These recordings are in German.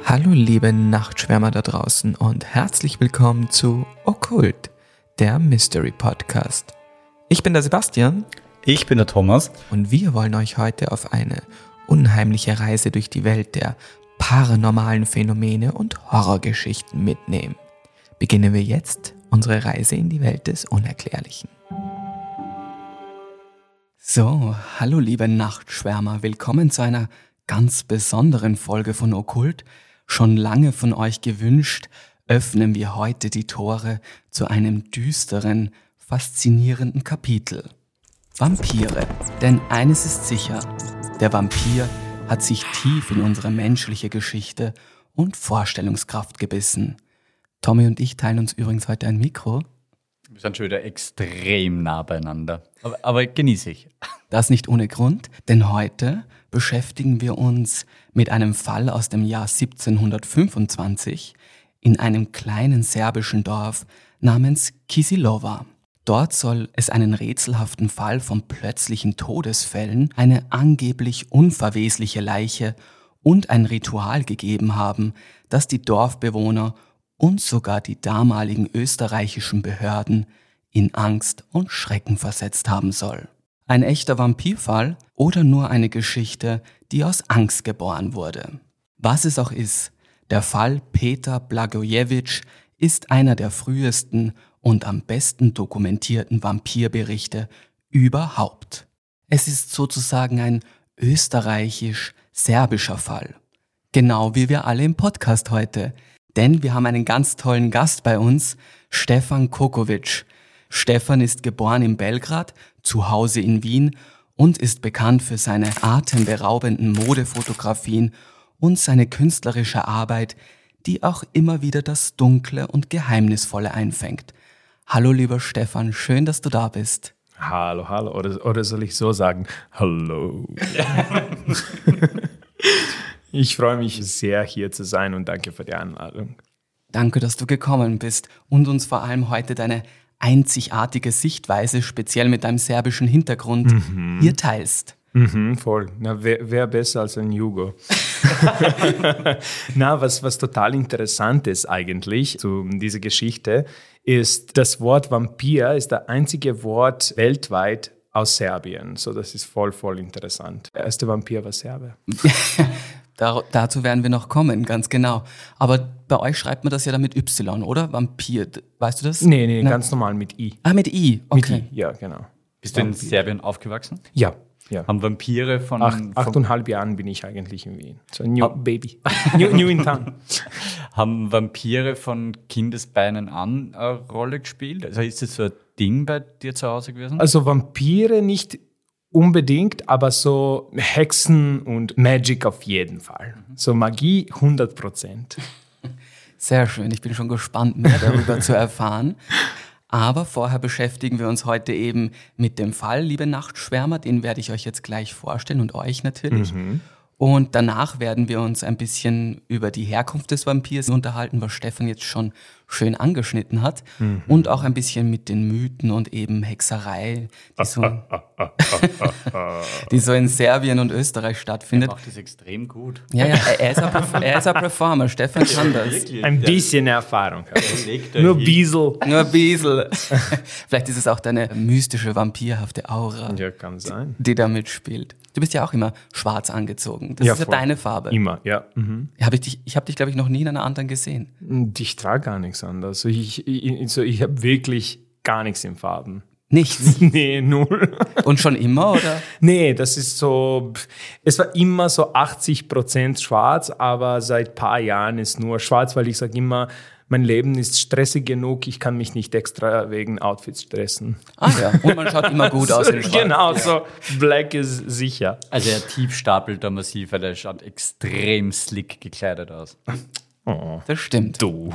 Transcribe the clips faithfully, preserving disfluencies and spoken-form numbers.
Hallo liebe Nachtschwärmer da draußen und herzlich willkommen zu Okkult, der Mystery Podcast. Ich bin der Sebastian. Ich bin der Thomas. Und wir wollen euch heute auf eine unheimliche Reise durch die Welt der paranormalen Phänomene und Horrorgeschichten mitnehmen. Beginnen wir jetzt unsere Reise in die Welt des Unerklärlichen. So, hallo liebe Nachtschwärmer, willkommen zu einer ganz besonderen Folge von Okkult. Schon lange von euch gewünscht, öffnen wir heute die Tore zu einem düsteren, faszinierenden Kapitel. Vampire. Denn eines ist sicher, der Vampir hat sich tief in unsere menschliche Geschichte und Vorstellungskraft gebissen. Tommy und ich teilen uns übrigens heute ein Mikro. Wir sind schon wieder extrem nah beieinander, aber, aber genieße ich. Das nicht ohne Grund, denn heute beschäftigen wir uns mit einem Fall aus dem Jahr siebzehnhundertfünfundzwanzig in einem kleinen serbischen Dorf namens Kisilowa. Dort soll es einen rätselhaften Fall von plötzlichen Todesfällen, eine angeblich unverwesliche Leiche und ein Ritual gegeben haben, das die Dorfbewohner und sogar die damaligen österreichischen Behörden in Angst und Schrecken versetzt haben soll. Ein echter Vampirfall oder nur eine Geschichte, die aus Angst geboren wurde. Was es auch ist, der Fall Peter Blagojevich ist einer der frühesten und am besten dokumentierten Vampirberichte überhaupt. Es ist sozusagen ein österreichisch-serbischer Fall. Genau wie wir alle im Podcast heute. Denn wir haben einen ganz tollen Gast bei uns, Stefan Kokovic. Stefan ist geboren in Belgrad, zu Hause in Wien und ist bekannt für seine atemberaubenden Modefotografien und seine künstlerische Arbeit, die auch immer wieder das Dunkle und Geheimnisvolle einfängt. Hallo lieber Stefan, schön, dass du da bist. Hallo, hallo, oder, oder soll ich so sagen? Hallo. Ich freue mich sehr, hier zu sein und danke für die Einladung. Danke, dass du gekommen bist und uns vor allem heute deine einzigartige Sichtweise, speziell mit deinem serbischen Hintergrund, mhm. hier teilst. Mhm, voll. Na, wer, wer besser als ein Jugo? Na, was, was total interessant ist eigentlich zu dieser Geschichte, ist, das Wort Vampir ist das einzige Wort weltweit aus Serbien. So, das ist voll, voll interessant. Der erste Vampir war Serbe. Da, dazu werden wir noch kommen, ganz genau. Aber bei euch schreibt man das ja dann mit Y, oder? Vampir, weißt du das? Nee, nee, Na? ganz normal mit I. Ah, mit I, okay. Mit I, ja, genau. Bist du in Serbien aufgewachsen? Ja. Ja. Haben Vampire von... Ach, achteinhalb Jahren bin ich eigentlich in Wien. So ein new ha- baby. new, new in town. Haben Vampire von Kindesbeinen an eine Rolle gespielt? Also ist das so ein Ding bei dir zu Hause gewesen? Also Vampire nicht unbedingt, aber so Hexen und Magic auf jeden Fall. Mhm. So Magie hundert Prozent. Sehr schön, ich bin schon gespannt, mehr darüber zu erfahren. Aber vorher beschäftigen wir uns heute eben mit dem Fall, liebe Nachtschwärmer, den werde ich euch jetzt gleich vorstellen und euch natürlich. Mhm. Und danach werden wir uns ein bisschen über die Herkunft des Vampirs unterhalten, was Stefan jetzt schon schön angeschnitten hat. Mhm. Und auch ein bisschen mit den Mythen und eben Hexerei, die so, die so in Serbien und Österreich stattfindet. Er macht das extrem gut. Ja, ja, er ist ein, er ist ein Performer, Stefan kann das. Ein bisschen Erfahrung. Nur Biesel. Nur Biesel. Vielleicht ist es auch deine mystische, vampirhafte Aura, ja, kann sein. Die da mitspielt. Du bist ja auch immer schwarz angezogen. Das ja, ist ja voll. Deine Farbe. Immer, ja. Mhm. Hab ich dich, ich habe dich, glaube ich, noch nie in einer anderen gesehen. Ich trage gar nichts anderes. Ich, ich, so, ich habe wirklich gar nichts in Farben. Nichts? Nee, null. Und schon immer, oder? Nee, das ist so, es war immer so achtzig Prozent schwarz, aber seit ein paar Jahren ist nur schwarz, weil ich sage immer, mein Leben ist stressig genug, ich kann mich nicht extra wegen Outfits stressen. Ah ja, und man schaut immer gut aus in Schwarz. Genau, ja. So black ist sicher. Also er tief stapelt da massiv, weil er schaut extrem slick gekleidet aus. Oh, das stimmt. Du.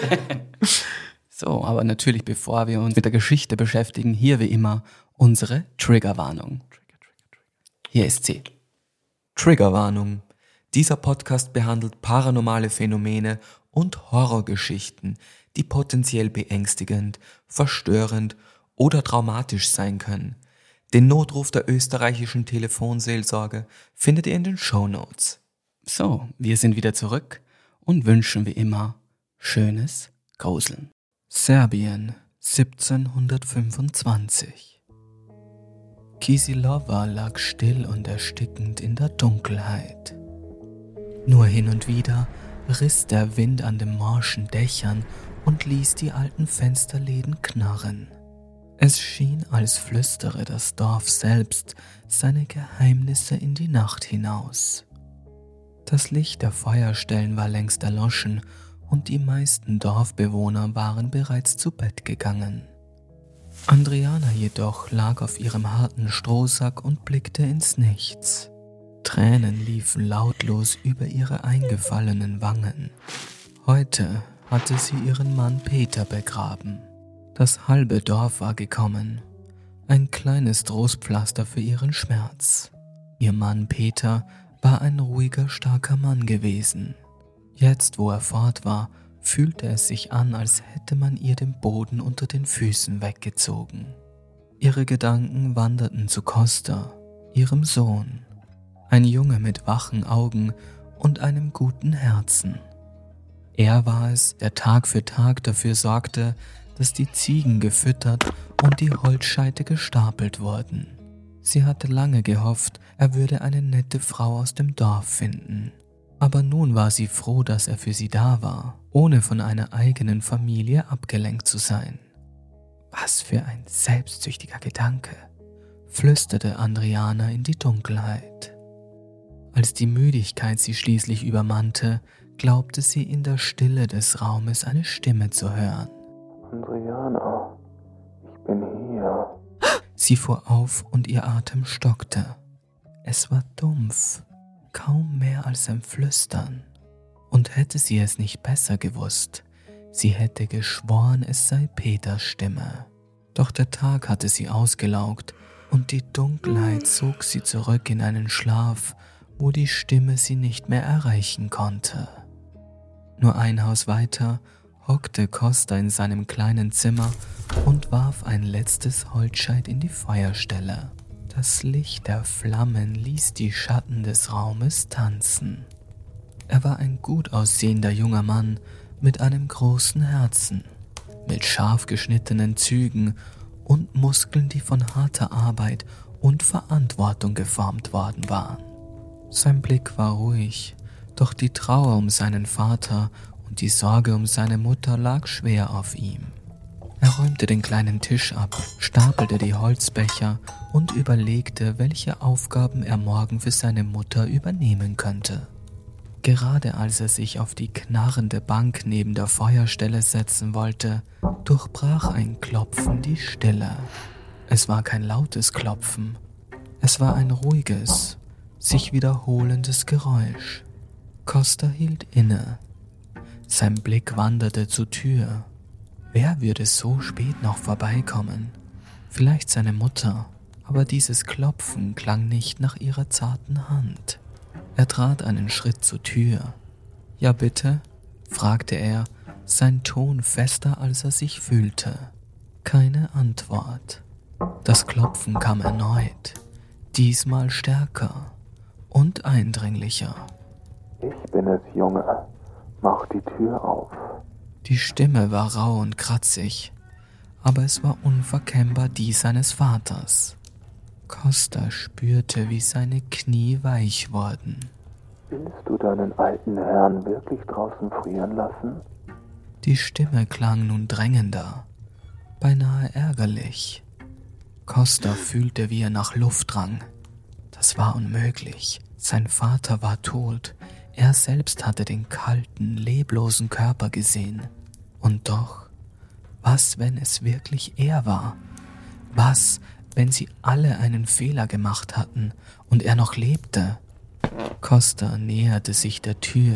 So, aber natürlich, bevor wir uns mit der Geschichte beschäftigen, hier wie immer unsere Triggerwarnung. Trigger, Trigger, Trigger. Hier ist sie. Triggerwarnung. Dieser Podcast behandelt paranormale Phänomene und Horrorgeschichten, die potenziell beängstigend, verstörend oder traumatisch sein können. Den Notruf der österreichischen Telefonseelsorge findet ihr in den Shownotes. So, wir sind wieder zurück und wünschen wie immer schönes Gruseln. Serbien siebzehnhundertfünfundzwanzig. Kisilova lag still und erstickend in der Dunkelheit. Nur hin und wieder riss der Wind an den morschen Dächern und ließ die alten Fensterläden knarren. Es schien, als flüstere das Dorf selbst seine Geheimnisse in die Nacht hinaus. Das Licht der Feuerstellen war längst erloschen und die meisten Dorfbewohner waren bereits zu Bett gegangen. Andriana jedoch lag auf ihrem harten Strohsack und blickte ins Nichts. Tränen liefen lautlos über ihre eingefallenen Wangen. Heute hatte sie ihren Mann Peter begraben. Das halbe Dorf war gekommen, ein kleines Trostpflaster für ihren Schmerz. Ihr Mann Peter war ein ruhiger, starker Mann gewesen. Jetzt, wo er fort war, fühlte es sich an, als hätte man ihr den Boden unter den Füßen weggezogen. Ihre Gedanken wanderten zu Costa, ihrem Sohn, ein Junge mit wachen Augen und einem guten Herzen. Er war es, der Tag für Tag dafür sorgte, dass die Ziegen gefüttert und die Holzscheite gestapelt wurden. Sie hatte lange gehofft, er würde eine nette Frau aus dem Dorf finden. Aber nun war sie froh, dass er für sie da war, ohne von einer eigenen Familie abgelenkt zu sein. Was für ein selbstsüchtiger Gedanke, flüsterte Andriana in die Dunkelheit. Als die Müdigkeit sie schließlich übermannte, glaubte sie in der Stille des Raumes eine Stimme zu hören. Andriana, ich bin hier. Sie fuhr auf und ihr Atem stockte. Es war dumpf, kaum mehr als ein Flüstern. Und hätte sie es nicht besser gewusst, sie hätte geschworen, es sei Peters Stimme. Doch der Tag hatte sie ausgelaugt und die Dunkelheit zog sie zurück in einen Schlaf, wo die Stimme sie nicht mehr erreichen konnte. Nur ein Haus weiter hockte Costa in seinem kleinen Zimmer und warf ein letztes Holzscheit in die Feuerstelle. Das Licht der Flammen ließ die Schatten des Raumes tanzen. Er war ein gut aussehender junger Mann mit einem großen Herzen, mit scharf geschnittenen Zügen und Muskeln, die von harter Arbeit und Verantwortung geformt worden waren. Sein Blick war ruhig, doch die Trauer um seinen Vater und die Sorge um seine Mutter lag schwer auf ihm. Er räumte den kleinen Tisch ab, stapelte die Holzbecher und überlegte, welche Aufgaben er morgen für seine Mutter übernehmen könnte. Gerade als er sich auf die knarrende Bank neben der Feuerstelle setzen wollte, durchbrach ein Klopfen die Stille. Es war kein lautes Klopfen, es war ein ruhiges, sich wiederholendes Geräusch. Costa hielt inne. Sein Blick wanderte zur Tür. Wer würde so spät noch vorbeikommen? Vielleicht seine Mutter, aber dieses Klopfen klang nicht nach ihrer zarten Hand. Er trat einen Schritt zur Tür. »Ja bitte?« fragte er, sein Ton fester, als er sich fühlte. Keine Antwort. Das Klopfen kam erneut, diesmal stärker und eindringlicher. Ich bin es, Junge. Mach die Tür auf. Die Stimme war rau und kratzig, aber es war unverkennbar die seines Vaters. Costa spürte, wie seine Knie weich wurden. Willst du deinen alten Herrn wirklich draußen frieren lassen? Die Stimme klang nun drängender, beinahe ärgerlich. Costa fühlte, wie er nach Luft rang. Das war unmöglich. Sein Vater war tot. Er selbst hatte den kalten, leblosen Körper gesehen. Und doch, was, wenn es wirklich er war? Was, wenn sie alle einen Fehler gemacht hatten und er noch lebte? Costa näherte sich der Tür.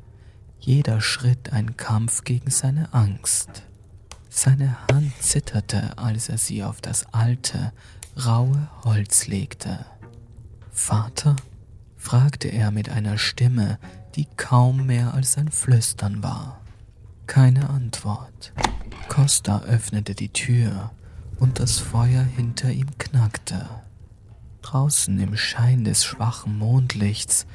Jeder Schritt ein Kampf gegen seine Angst. Seine Hand zitterte, als er sie auf das alte, raue Holz legte. »Vater?« fragte er mit einer Stimme, die kaum mehr als ein Flüstern war. Keine Antwort. Costa öffnete die Tür und das Feuer hinter ihm knackte. Draußen im Schein des schwachen Mondlichts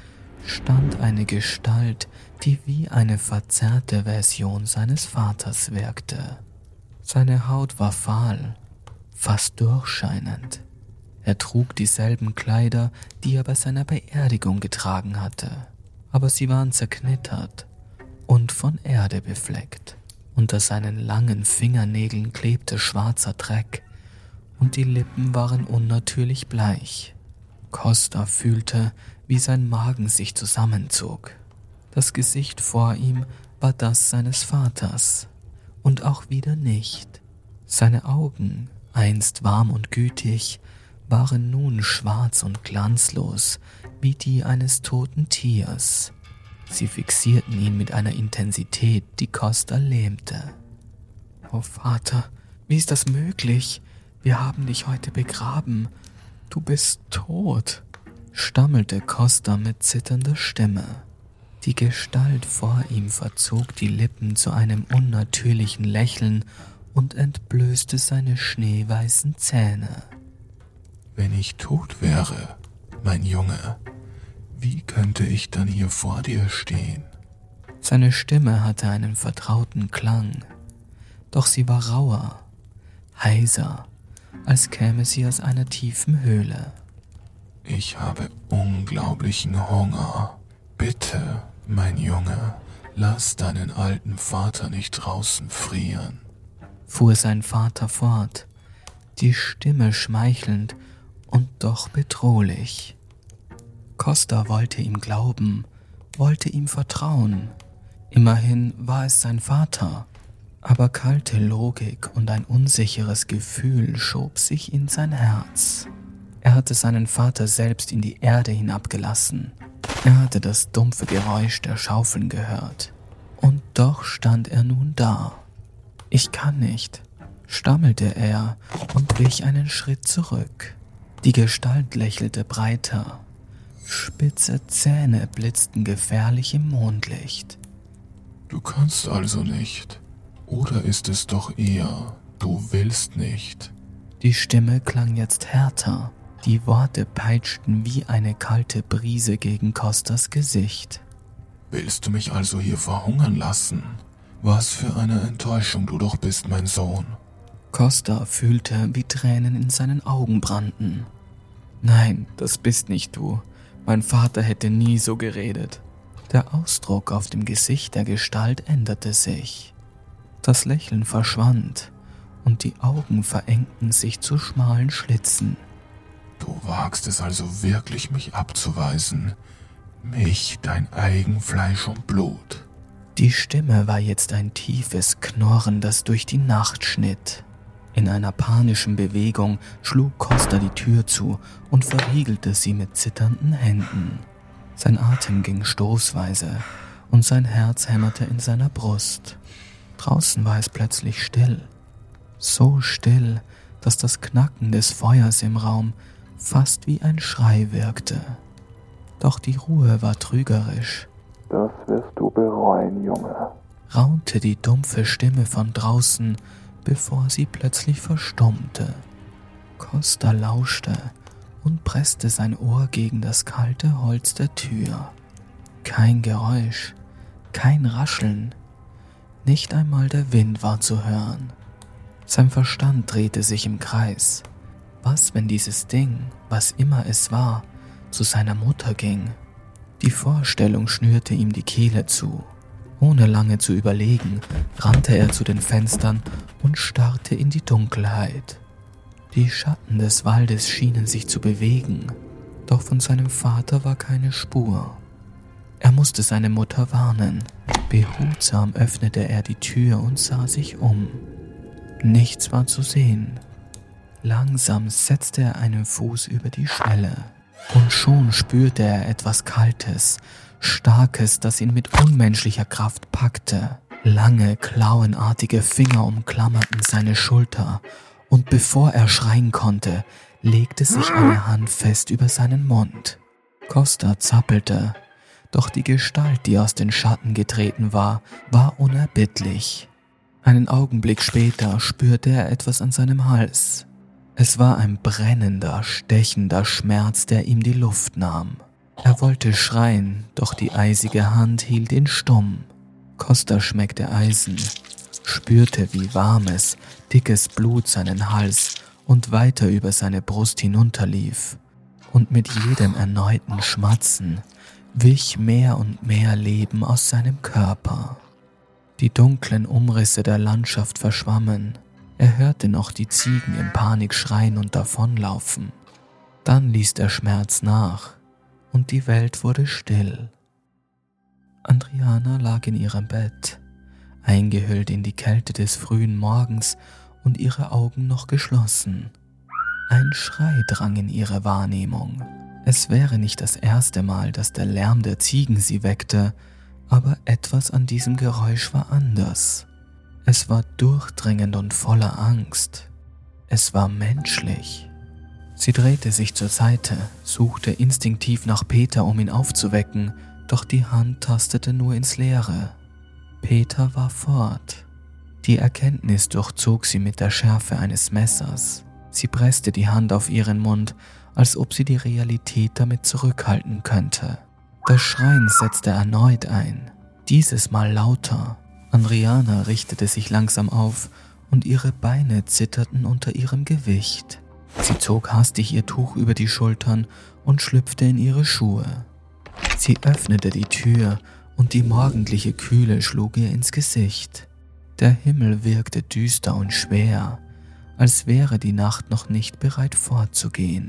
stand eine Gestalt, die wie eine verzerrte Version seines Vaters wirkte. Seine Haut war fahl, fast durchscheinend. Er trug dieselben Kleider, die er bei seiner Beerdigung getragen hatte, aber sie waren zerknittert und von Erde befleckt. Unter seinen langen Fingernägeln klebte schwarzer Dreck und die Lippen waren unnatürlich bleich. Costa fühlte, wie sein Magen sich zusammenzog. Das Gesicht vor ihm war das seines Vaters und auch wieder nicht. Seine Augen, einst warm und gütig, waren nun schwarz und glanzlos wie die eines toten Tiers. Sie fixierten ihn mit einer Intensität, die Costa lähmte. »Oh Vater, wie ist das möglich? Wir haben dich heute begraben. Du bist tot«, stammelte Costa mit zitternder Stimme. Die Gestalt vor ihm verzog die Lippen zu einem unnatürlichen Lächeln und entblößte seine schneeweißen Zähne. »Wenn ich tot wäre, mein Junge, wie könnte ich dann hier vor dir stehen?« Seine Stimme hatte einen vertrauten Klang, doch sie war rauer, heiser, als käme sie aus einer tiefen Höhle. »Ich habe unglaublichen Hunger. Bitte, mein Junge, lass deinen alten Vater nicht draußen frieren«, fuhr sein Vater fort, die Stimme schmeichelnd und doch bedrohlich. Costa wollte ihm glauben, wollte ihm vertrauen. Immerhin war es sein Vater. Aber kalte Logik und ein unsicheres Gefühl schob sich in sein Herz. Er hatte seinen Vater selbst in die Erde hinabgelassen. Er hatte das dumpfe Geräusch der Schaufeln gehört. Und doch stand er nun da. »Ich kann nicht«, stammelte er und wich einen Schritt zurück. Die Gestalt lächelte breiter. Spitze Zähne blitzten gefährlich im Mondlicht. »Du kannst also nicht. Oder ist es doch eher, du willst nicht?« Die Stimme klang jetzt härter. Die Worte peitschten wie eine kalte Brise gegen Costas Gesicht. »Willst du mich also hier verhungern lassen? Was für eine Enttäuschung du doch bist, mein Sohn.« Costa fühlte, wie Tränen in seinen Augen brannten. »Nein, das bist nicht du. Mein Vater hätte nie so geredet.« Der Ausdruck auf dem Gesicht der Gestalt änderte sich. Das Lächeln verschwand und die Augen verengten sich zu schmalen Schlitzen. »Du wagst es also wirklich, mich abzuweisen? Mich, dein eigen Fleisch und Blut?« Die Stimme war jetzt ein tiefes Knurren, das durch die Nacht schnitt. In einer panischen Bewegung schlug Costa die Tür zu und verriegelte sie mit zitternden Händen. Sein Atem ging stoßweise und sein Herz hämmerte in seiner Brust. Draußen war es plötzlich still. So still, dass das Knacken des Feuers im Raum fast wie ein Schrei wirkte. Doch die Ruhe war trügerisch. »Das wirst du bereuen, Junge«, raunte die dumpfe Stimme von draußen, bevor sie plötzlich verstummte. Costa lauschte und presste sein Ohr gegen das kalte Holz der Tür. Kein Geräusch, kein Rascheln, nicht einmal der Wind war zu hören. Sein Verstand drehte sich im Kreis. Was, wenn dieses Ding, was immer es war, zu seiner Mutter ging? Die Vorstellung schnürte ihm die Kehle zu. Ohne lange zu überlegen, rannte er zu den Fenstern und starrte in die Dunkelheit. Die Schatten des Waldes schienen sich zu bewegen, doch von seinem Vater war keine Spur. Er musste seine Mutter warnen. Behutsam öffnete er die Tür und sah sich um. Nichts war zu sehen. Langsam setzte er einen Fuß über die Schwelle. Und schon spürte er etwas Kaltes, Starkes, das ihn mit unmenschlicher Kraft packte. Lange, klauenartige Finger umklammerten seine Schulter, und bevor er schreien konnte, legte sich eine Hand fest über seinen Mund. Costa zappelte, doch die Gestalt, die aus den Schatten getreten war, war unerbittlich. Einen Augenblick später spürte er etwas an seinem Hals. Es war ein brennender, stechender Schmerz, der ihm die Luft nahm. Er wollte schreien, doch die eisige Hand hielt ihn stumm. Costa schmeckte Eisen, spürte, wie warmes, dickes Blut seinen Hals und weiter über seine Brust hinunterlief. Und mit jedem erneuten Schmatzen wich mehr und mehr Leben aus seinem Körper. Die dunklen Umrisse der Landschaft verschwammen. Er hörte noch die Ziegen in Panik schreien und davonlaufen. Dann ließ der Schmerz nach und die Welt wurde still. Andriana lag in ihrem Bett, eingehüllt in die Kälte des frühen Morgens und ihre Augen noch geschlossen. Ein Schrei drang in ihre Wahrnehmung. Es wäre nicht das erste Mal, dass der Lärm der Ziegen sie weckte, aber etwas an diesem Geräusch war anders. Es war durchdringend und voller Angst. Es war menschlich. Sie drehte sich zur Seite, suchte instinktiv nach Peter, um ihn aufzuwecken, doch die Hand tastete nur ins Leere. Peter war fort. Die Erkenntnis durchzog sie mit der Schärfe eines Messers. Sie presste die Hand auf ihren Mund, als ob sie die Realität damit zurückhalten könnte. Das Schreien setzte erneut ein, dieses Mal lauter. Andriana richtete sich langsam auf und ihre Beine zitterten unter ihrem Gewicht. Sie zog hastig ihr Tuch über die Schultern und schlüpfte in ihre Schuhe. Sie öffnete die Tür und die morgendliche Kühle schlug ihr ins Gesicht. Der Himmel wirkte düster und schwer, als wäre die Nacht noch nicht bereit fortzugehen.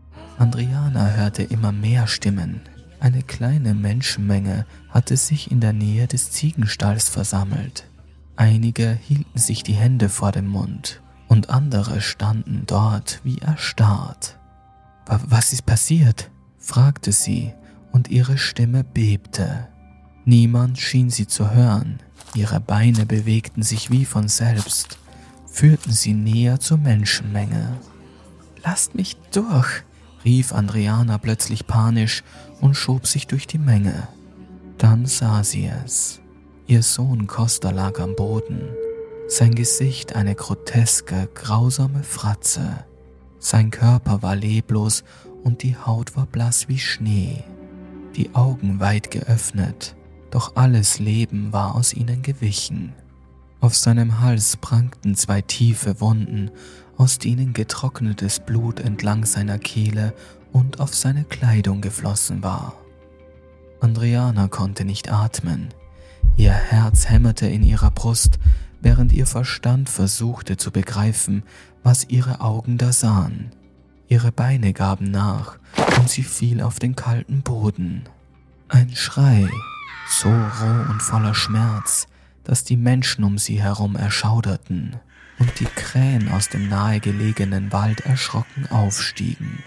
Andriana hörte immer mehr Stimmen. Eine kleine Menschenmenge hatte sich in der Nähe des Ziegenstalls versammelt. Einige hielten sich die Hände vor dem Mund und andere standen dort wie erstarrt. »Was ist passiert?« fragte sie und ihre Stimme bebte. Niemand schien sie zu hören. Ihre Beine bewegten sich wie von selbst, führten sie näher zur Menschenmenge. »Lasst mich durch«, rief Andriana plötzlich panisch und schob sich durch die Menge. Dann sah sie es. Ihr Sohn Costa lag am Boden. Sein Gesicht eine groteske, grausame Fratze. Sein Körper war leblos und die Haut war blass wie Schnee. Die Augen weit geöffnet, doch alles Leben war aus ihnen gewichen. Auf seinem Hals prangten zwei tiefe Wunden, aus denen getrocknetes Blut entlang seiner Kehle und auf seine Kleidung geflossen war. Andriana konnte nicht atmen. Ihr Herz hämmerte in ihrer Brust, während ihr Verstand versuchte zu begreifen, was ihre Augen da sahen. Ihre Beine gaben nach und sie fiel auf den kalten Boden. Ein Schrei, so roh und voller Schmerz, dass die Menschen um sie herum erschauderten und die Krähen aus dem nahegelegenen Wald erschrocken aufstiegen.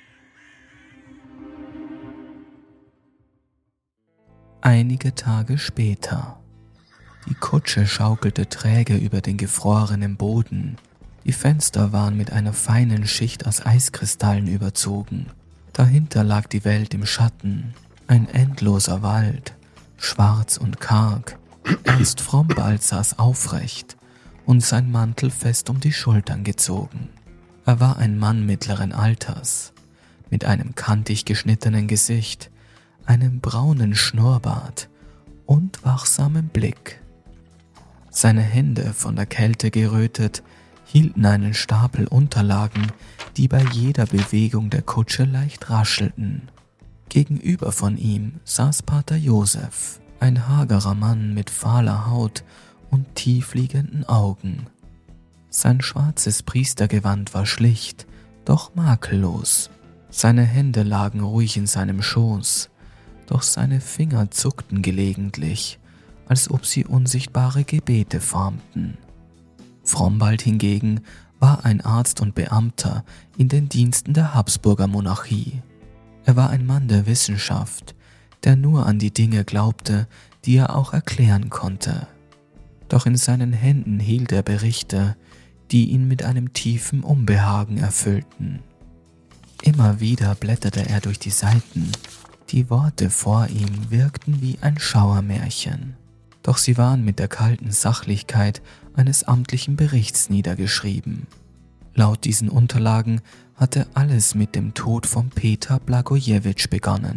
Einige Tage später. Die Kutsche schaukelte träge über den gefrorenen Boden. Die Fenster waren mit einer feinen Schicht aus Eiskristallen überzogen. Dahinter lag die Welt im Schatten, ein endloser Wald, schwarz und karg. Ernst Frombald saß aufrecht und sein Mantel fest um die Schultern gezogen. Er war ein Mann mittleren Alters, mit einem kantig geschnittenen Gesicht, einem braunen Schnurrbart und wachsamem Blick. Seine Hände, von der Kälte gerötet, hielten einen Stapel Unterlagen, die bei jeder Bewegung der Kutsche leicht raschelten. Gegenüber von ihm saß Pater Josef, ein hagerer Mann mit fahler Haut und tiefliegenden Augen. Sein schwarzes Priestergewand war schlicht, doch makellos. Seine Hände lagen ruhig in seinem Schoß, doch seine Finger zuckten gelegentlich, als ob sie unsichtbare Gebete formten. Frombald hingegen war ein Arzt und Beamter in den Diensten der Habsburger Monarchie. Er war ein Mann der Wissenschaft, der nur an die Dinge glaubte, die er auch erklären konnte. Doch in seinen Händen hielt er Berichte, die ihn mit einem tiefen Unbehagen erfüllten. Immer wieder blätterte er durch die Seiten. Die Worte vor ihm wirkten wie ein Schauermärchen. Doch sie waren mit der kalten Sachlichkeit eines amtlichen Berichts niedergeschrieben. Laut diesen Unterlagen hatte alles mit dem Tod von Peter Blagojevich begonnen.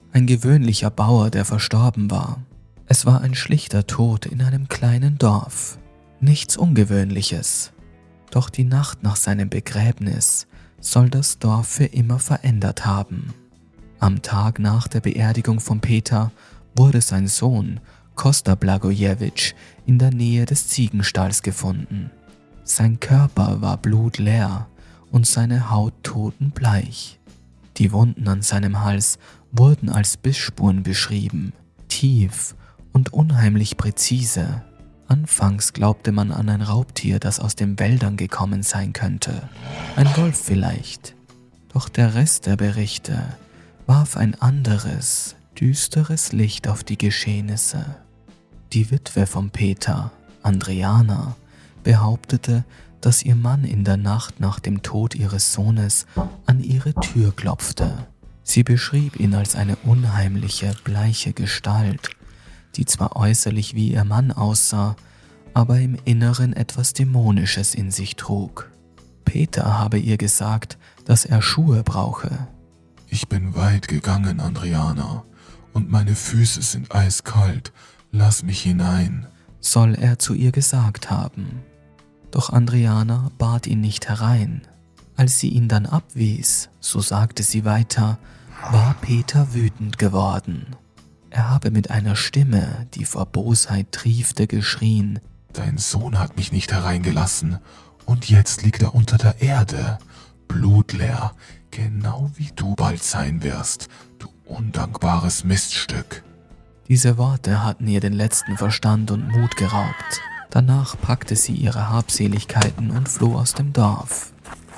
Ein gewöhnlicher Bauer, der verstorben war. Es war ein schlichter Tod in einem kleinen Dorf. Nichts Ungewöhnliches. Doch die Nacht nach seinem Begräbnis soll das Dorf für immer verändert haben. Am Tag nach der Beerdigung von Peter wurde sein Sohn Kosta Blagojevich in der Nähe des Ziegenstalls gefunden. Sein Körper war blutleer und seine Haut totenbleich. Die Wunden an seinem Hals wurden als Bissspuren beschrieben, tief und unheimlich präzise. Anfangs glaubte man an ein Raubtier, das aus den Wäldern gekommen sein könnte. Ein Wolf vielleicht. Doch der Rest der Berichte warf ein anderes, düsteres Licht auf die Geschehnisse. Die Witwe von Peter, Andriana, behauptete, dass ihr Mann in der Nacht nach dem Tod ihres Sohnes an ihre Tür klopfte. Sie beschrieb ihn als eine unheimliche, bleiche Gestalt, die zwar äußerlich wie ihr Mann aussah, aber im Inneren etwas Dämonisches in sich trug. Peter habe ihr gesagt, dass er Schuhe brauche. Ich bin weit gegangen, Andriana, und meine Füße sind eiskalt. Lass mich hinein, soll er zu ihr gesagt haben. Doch Andriana bat ihn nicht herein. Als sie ihn dann abwies, so sagte sie weiter, war Peter wütend geworden. Er habe mit einer Stimme, die vor Bosheit triefte, geschrien: Dein Sohn hat mich nicht hereingelassen, und jetzt liegt er unter der Erde, blutleer, genau wie du bald sein wirst, du undankbares Miststück. Diese Worte hatten ihr den letzten Verstand und Mut geraubt. Danach packte sie ihre Habseligkeiten und floh aus dem Dorf.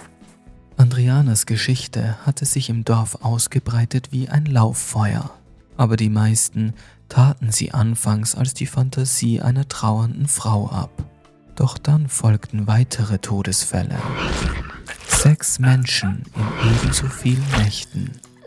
Andrianas Geschichte hatte sich im Dorf ausgebreitet wie ein Lauffeuer, aber die meisten taten sie anfangs als die Fantasie einer trauernden Frau ab. Doch dann folgten weitere Todesfälle. Sechs Menschen in ebenso vielen Nächten.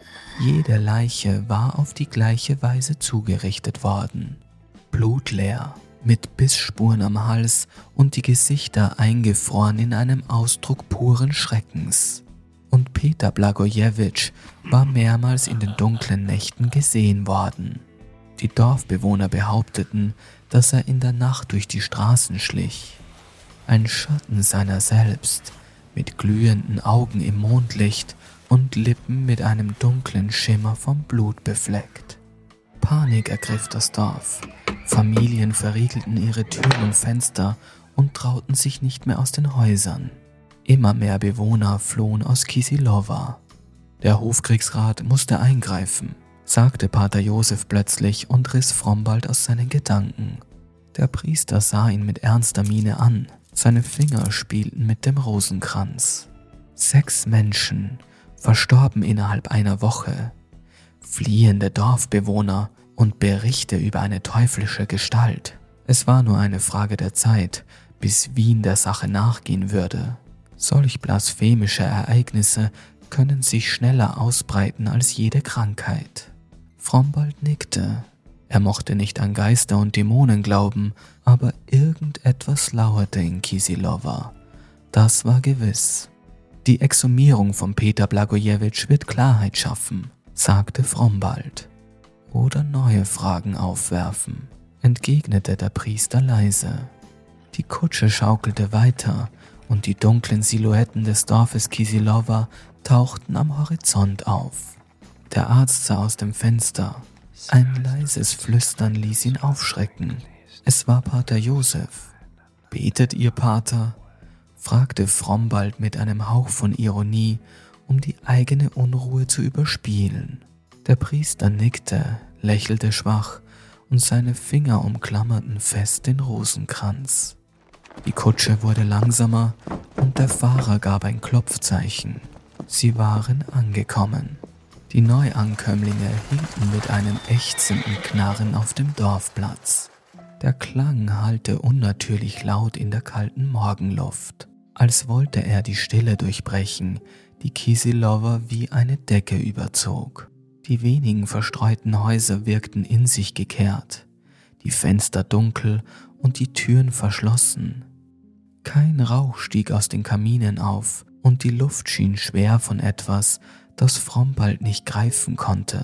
Jede Leiche war auf die gleiche Weise zugerichtet worden. Blutleer, mit Bissspuren am Hals und die Gesichter eingefroren in einem Ausdruck puren Schreckens. Und Peter Blagojevich war mehrmals in den dunklen Nächten gesehen worden. Die Dorfbewohner behaupteten, dass er in der Nacht durch die Straßen schlich. Ein Schatten seiner selbst, mit glühenden Augen im Mondlicht und Lippen mit einem dunklen Schimmer vom Blut befleckt. Panik ergriff das Dorf. Familien verriegelten ihre Türen und Fenster und trauten sich nicht mehr aus den Häusern. Immer mehr Bewohner flohen aus Kisilova. Der Hofkriegsrat musste eingreifen, sagte Pater Josef plötzlich und riss Frombald aus seinen Gedanken. Der Priester sah ihn mit ernster Miene an. Seine Finger spielten mit dem Rosenkranz. Sechs Menschen verstorben innerhalb einer Woche. Fliehende Dorfbewohner und Berichte über eine teuflische Gestalt. Es war nur eine Frage der Zeit, bis Wien der Sache nachgehen würde. Solch blasphemische Ereignisse können sich schneller ausbreiten als jede Krankheit. Frombald nickte. Er mochte nicht an Geister und Dämonen glauben, aber irgendetwas lauerte in Kisilova. Das war gewiss. Die Exhumierung von Peter Blagojevich wird Klarheit schaffen, sagte Frombald. Oder neue Fragen aufwerfen, entgegnete der Priester leise. Die Kutsche schaukelte weiter und die dunklen Silhouetten des Dorfes Kisilova tauchten am Horizont auf. Der Arzt sah aus dem Fenster. Ein leises Flüstern ließ ihn aufschrecken. Es war Pater Josef. »Betet ihr, Pater?« fragte Frombald mit einem Hauch von Ironie, um die eigene Unruhe zu überspielen. Der Priester nickte, lächelte schwach und seine Finger umklammerten fest den Rosenkranz. Die Kutsche wurde langsamer und der Fahrer gab ein Klopfzeichen. Sie waren angekommen. Die Neuankömmlinge hielten mit einem ächzenden Knarren auf dem Dorfplatz. Der Klang hallte unnatürlich laut in der kalten Morgenluft, als wollte er die Stille durchbrechen, die Kisilova wie eine Decke überzog. Die wenigen verstreuten Häuser wirkten in sich gekehrt, die Fenster dunkel und die Türen verschlossen. Kein Rauch stieg aus den Kaminen auf und die Luft schien schwer von etwas, das Frombald nicht greifen konnte.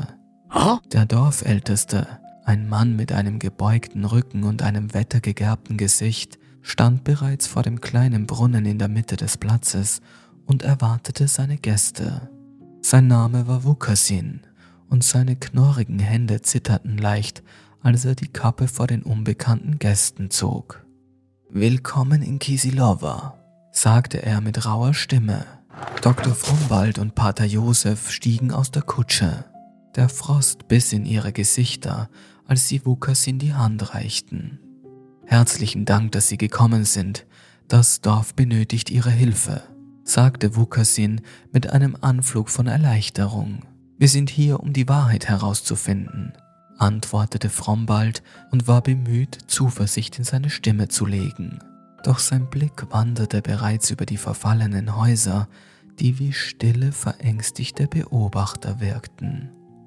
Der Dorfälteste, ein Mann mit einem gebeugten Rücken und einem wettergegerbten Gesicht, stand bereits vor dem kleinen Brunnen in der Mitte des Platzes und erwartete seine Gäste. Sein Name war Vukasin und seine knorrigen Hände zitterten leicht, als er die Kappe vor den unbekannten Gästen zog. »Willkommen in Kisilova«, sagte er mit rauer Stimme. Doktor Frombald und Pater Josef stiegen aus der Kutsche. Der Frost biss in ihre Gesichter, als sie Vukasin die Hand reichten. »Herzlichen Dank, dass Sie gekommen sind. Das Dorf benötigt Ihre Hilfe«, sagte Vukasin mit einem Anflug von Erleichterung. »Wir sind hier, um die Wahrheit herauszufinden«, antwortete Frombald und war bemüht, Zuversicht in seine Stimme zu legen. Doch sein Blick wanderte bereits über die verfallenen Häuser, die wie stille, verängstigte Beobachter wirkten.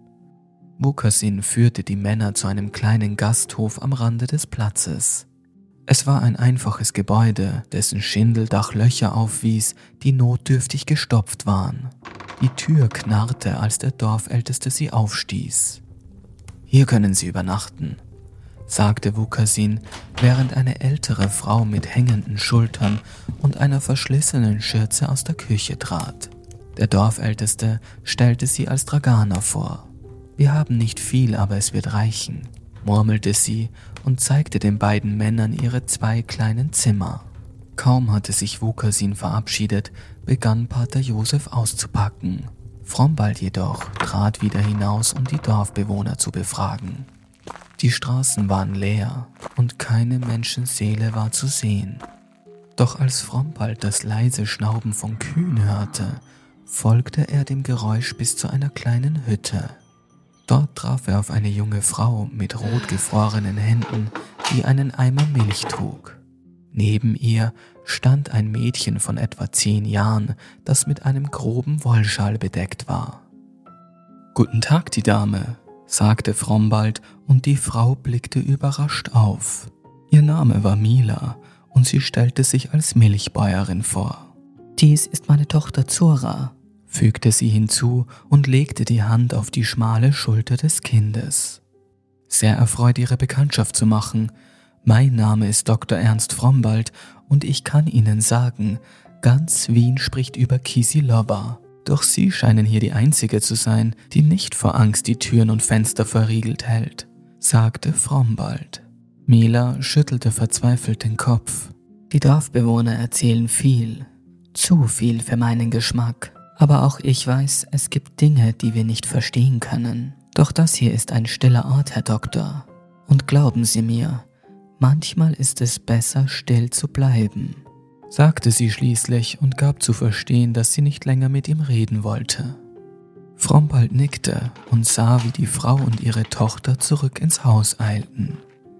Vukasin führte die Männer zu einem kleinen Gasthof am Rande des Platzes. Es war ein einfaches Gebäude, dessen Schindeldach Löcher aufwies, die notdürftig gestopft waren. Die Tür knarrte, als der Dorfälteste sie aufstieß. »Hier können Sie übernachten«, sagte Vukasin, während eine ältere Frau mit hängenden Schultern und einer verschlissenen Schürze aus der Küche trat. Der Dorfälteste stellte sie als Draganer vor. »Wir haben nicht viel, aber es wird reichen«, murmelte sie und zeigte den beiden Männern ihre zwei kleinen Zimmer. Kaum hatte sich Vukasin verabschiedet, begann Pater Josef auszupacken. Frombald jedoch trat wieder hinaus, um die Dorfbewohner zu befragen. Die Straßen waren leer und keine Menschenseele war zu sehen. Doch als Frombald das leise Schnauben von Kühen hörte, folgte er dem Geräusch bis zu einer kleinen Hütte. Dort traf er auf eine junge Frau mit rot gefrorenen Händen, die einen Eimer Milch trug. Neben ihr stand ein Mädchen von etwa zehn Jahren, das mit einem groben Wollschal bedeckt war. »Guten Tag, die Dame«, sagte Frombald, und die Frau blickte überrascht auf. Ihr Name war Mila und sie stellte sich als Milchbäuerin vor. »Dies ist meine Tochter Zora«, fügte sie hinzu und legte die Hand auf die schmale Schulter des Kindes. »Sehr erfreut, Ihre Bekanntschaft zu machen. Mein Name ist Doktor Ernst Frombald und ich kann Ihnen sagen, ganz Wien spricht über Kisilova. Doch Sie scheinen hier die Einzige zu sein, die nicht vor Angst die Türen und Fenster verriegelt hält«, sagte Frombald. Mila schüttelte verzweifelt den Kopf. »Die Dorfbewohner erzählen viel, zu viel für meinen Geschmack. Aber auch ich weiß, es gibt Dinge, die wir nicht verstehen können. Doch das hier ist ein stiller Ort, Herr Doktor. Und glauben Sie mir, manchmal ist es besser, still zu bleiben«, sagte sie schließlich und gab zu verstehen, dass sie nicht länger mit ihm reden wollte. Frombald nickte und sah, wie die Frau und ihre Tochter zurück ins Haus eilten.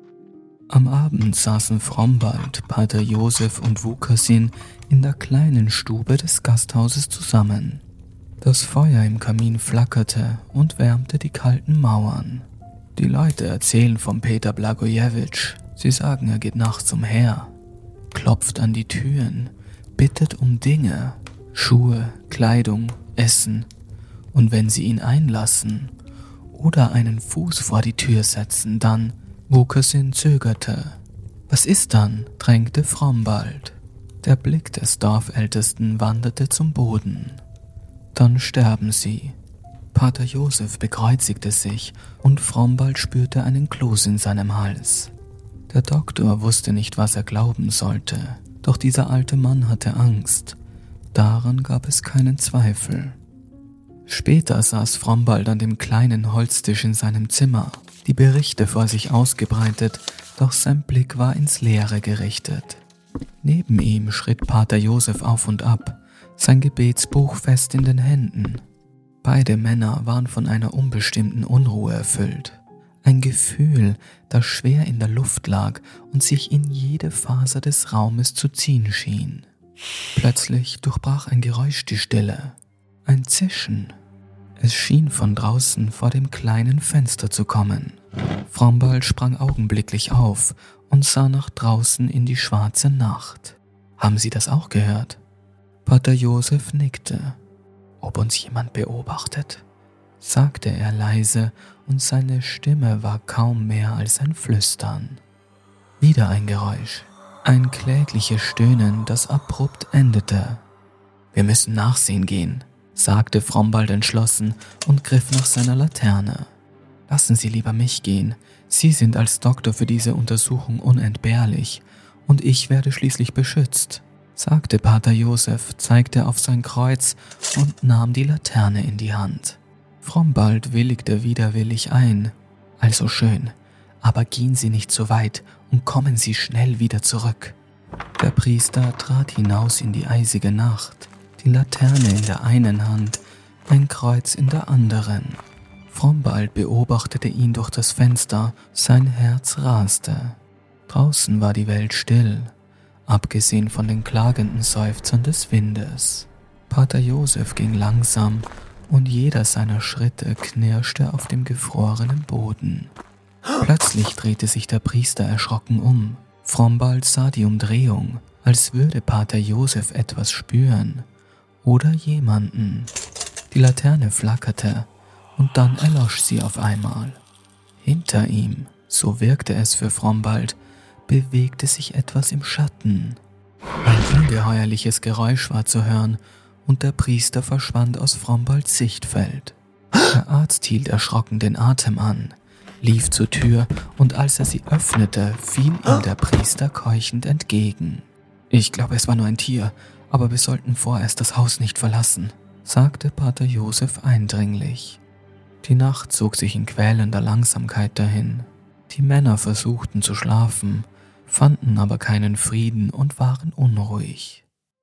Am Abend saßen Frombald, Pater Josef und Vukasin in der kleinen Stube des Gasthauses zusammen. Das Feuer im Kamin flackerte und wärmte die kalten Mauern. Die Leute erzählen von Peter Blagojevich. Sie sagen, er geht nachts umher, klopft an die Türen, bittet um Dinge, Schuhe, Kleidung, Essen. Und wenn sie ihn einlassen oder einen Fuß vor die Tür setzen, dann... Vukasin zögerte. »Was ist dann?« drängte Frombald. Der Blick des Dorfältesten wanderte zum Boden. »Dann sterben sie.« Pater Josef bekreuzigte sich und Frombald spürte einen Kloß in seinem Hals. Der Doktor wusste nicht, was er glauben sollte, doch dieser alte Mann hatte Angst. Daran gab es keinen Zweifel. Später saß Frombald an dem kleinen Holztisch in seinem Zimmer, die Berichte vor sich ausgebreitet, doch sein Blick war ins Leere gerichtet. Neben ihm schritt Pater Josef auf und ab, sein Gebetsbuch fest in den Händen. Beide Männer waren von einer unbestimmten Unruhe erfüllt. Ein Gefühl, das schwer in der Luft lag und sich in jede Faser des Raumes zu ziehen schien. Plötzlich durchbrach ein Geräusch die Stille. Ein Zischen. Es schien von draußen vor dem kleinen Fenster zu kommen. Frombald sprang augenblicklich auf und sah nach draußen in die schwarze Nacht. »Haben Sie das auch gehört?« Pater Josef nickte. »Ob uns jemand beobachtet?« sagte er leise, und seine Stimme war kaum mehr als ein Flüstern. Wieder ein Geräusch, ein klägliches Stöhnen, das abrupt endete. »Wir müssen nachsehen gehen«, sagte Frombald entschlossen und griff nach seiner Laterne. »Lassen Sie lieber mich gehen. Sie sind als Doktor für diese Untersuchung unentbehrlich und ich werde schließlich beschützt«, sagte Pater Joseph, zeigte auf sein Kreuz und nahm die Laterne in die Hand. Frombald willigte widerwillig ein. »Also schön, aber gehen Sie nicht so weit und kommen Sie schnell wieder zurück.« Der Priester trat hinaus in die eisige Nacht, die Laterne in der einen Hand, ein Kreuz in der anderen. Frombald beobachtete ihn durch das Fenster, sein Herz raste. Draußen war die Welt still, abgesehen von den klagenden Seufzern des Windes. Pater Joseph ging langsam und jeder seiner Schritte knirschte auf dem gefrorenen Boden. Plötzlich drehte sich der Priester erschrocken um. Frombald sah die Umdrehung, als würde Pater Joseph etwas spüren oder jemanden. Die Laterne flackerte und dann erlosch sie auf einmal. Hinter ihm, so wirkte es für Frombald, bewegte sich etwas im Schatten. Ein ungeheuerliches Geräusch war zu hören und der Priester verschwand aus Frombalds Sichtfeld. Der Arzt hielt erschrocken den Atem an, lief zur Tür und als er sie öffnete, fiel ihm der Priester keuchend entgegen. »Ich glaube, es war nur ein Tier, aber wir sollten vorerst das Haus nicht verlassen«, sagte Pater Joseph eindringlich. Die Nacht zog sich in quälender Langsamkeit dahin. Die Männer versuchten zu schlafen, fanden aber keinen Frieden und waren unruhig.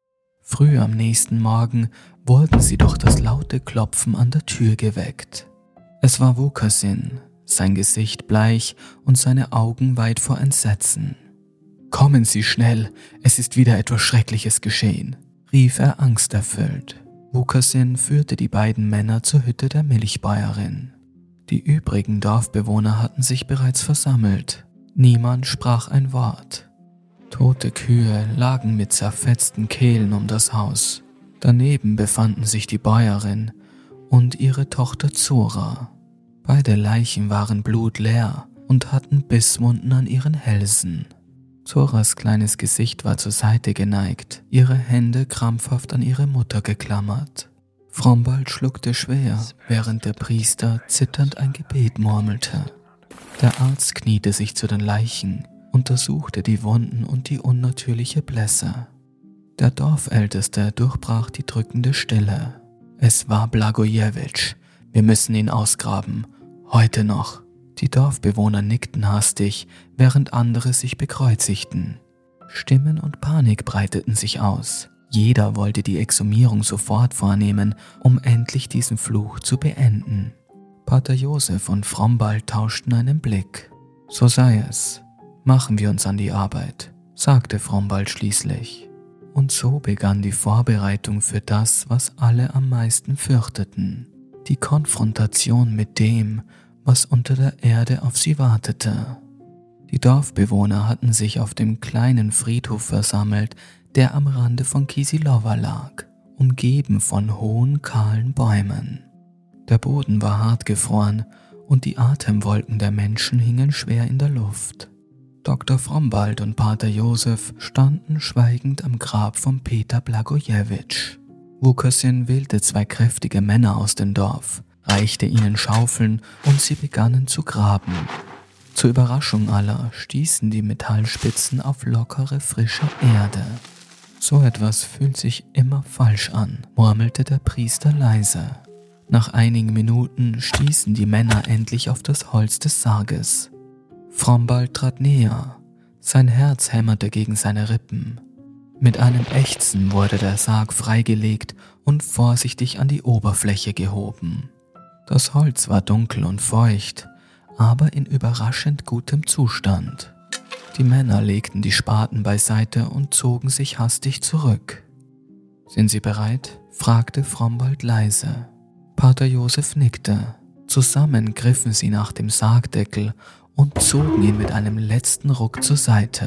Früh am nächsten Morgen wurden sie durch das laute Klopfen an der Tür geweckt. Es war Vukasin, sein Gesicht bleich und seine Augen weit vor Entsetzen. »Kommen Sie schnell, es ist wieder etwas Schreckliches geschehen«, rief er angsterfüllt. Vukasin führte die beiden Männer zur Hütte der Milchbäuerin. Die übrigen Dorfbewohner hatten sich bereits versammelt. Niemand sprach ein Wort. Tote Kühe lagen mit zerfetzten Kehlen um das Haus. Daneben befanden sich die Bäuerin und ihre Tochter Zora. Beide Leichen waren blutleer und hatten Bisswunden an ihren Hälsen. Zoras kleines Gesicht war zur Seite geneigt, ihre Hände krampfhaft an ihre Mutter geklammert. Frombald schluckte schwer, während der Priester zitternd ein Gebet murmelte. Der Arzt kniete sich zu den Leichen, untersuchte die Wunden und die unnatürliche Blässe. Der Dorfälteste durchbrach die drückende Stille. »Es war Blagojevich. Wir müssen ihn ausgraben. Heute noch.« Die Dorfbewohner nickten hastig, während andere sich bekreuzigten. Stimmen und Panik breiteten sich aus. Jeder wollte die Exhumierung sofort vornehmen, um endlich diesen Fluch zu beenden. Pater Joseph und Frombald tauschten einen Blick. »So sei es. Machen wir uns an die Arbeit«, sagte Frombald schließlich. Und so begann die Vorbereitung für das, was alle am meisten fürchteten. Die Konfrontation mit dem, was unter der Erde auf sie wartete. Die Dorfbewohner hatten sich auf dem kleinen Friedhof versammelt, der am Rande von Kisilowa lag, umgeben von hohen, kahlen Bäumen. Der Boden war hart gefroren und die Atemwolken der Menschen hingen schwer in der Luft. Doktor Frombald und Pater Joseph standen schweigend am Grab von Peter Blagojevich. Vukasin wählte zwei kräftige Männer aus dem Dorf, reichte ihnen Schaufeln und sie begannen zu graben. Zur Überraschung aller stießen die Metallspitzen auf lockere, frische Erde. »So etwas fühlt sich immer falsch an«, murmelte der Priester leise. Nach einigen Minuten stießen die Männer endlich auf das Holz des Sarges. Frombald trat näher. Sein Herz hämmerte gegen seine Rippen. Mit einem Ächzen wurde der Sarg freigelegt und vorsichtig an die Oberfläche gehoben. Das Holz war dunkel und feucht, aber in überraschend gutem Zustand. Die Männer legten die Spaten beiseite und zogen sich hastig zurück. »Sind Sie bereit?« fragte Frombald leise. Pater Joseph nickte. Zusammen griffen sie nach dem Sargdeckel und zogen ihn mit einem letzten Ruck zur Seite.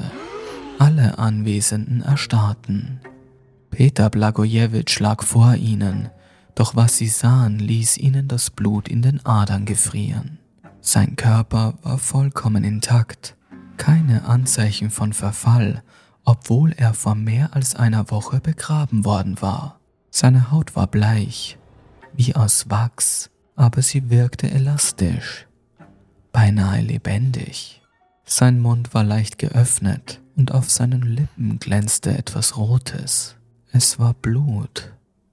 Alle Anwesenden erstarrten. Peter Blagojevich lag vor ihnen, Doch was sie sahen, ließ ihnen das Blut in den Adern gefrieren. Sein Körper war vollkommen intakt, keine Anzeichen von Verfall, obwohl er vor mehr als einer Woche begraben worden war. Seine Haut war bleich, wie aus Wachs, aber sie wirkte elastisch, beinahe lebendig. Sein Mund war leicht geöffnet und auf seinen Lippen glänzte etwas Rotes. Es war Blut,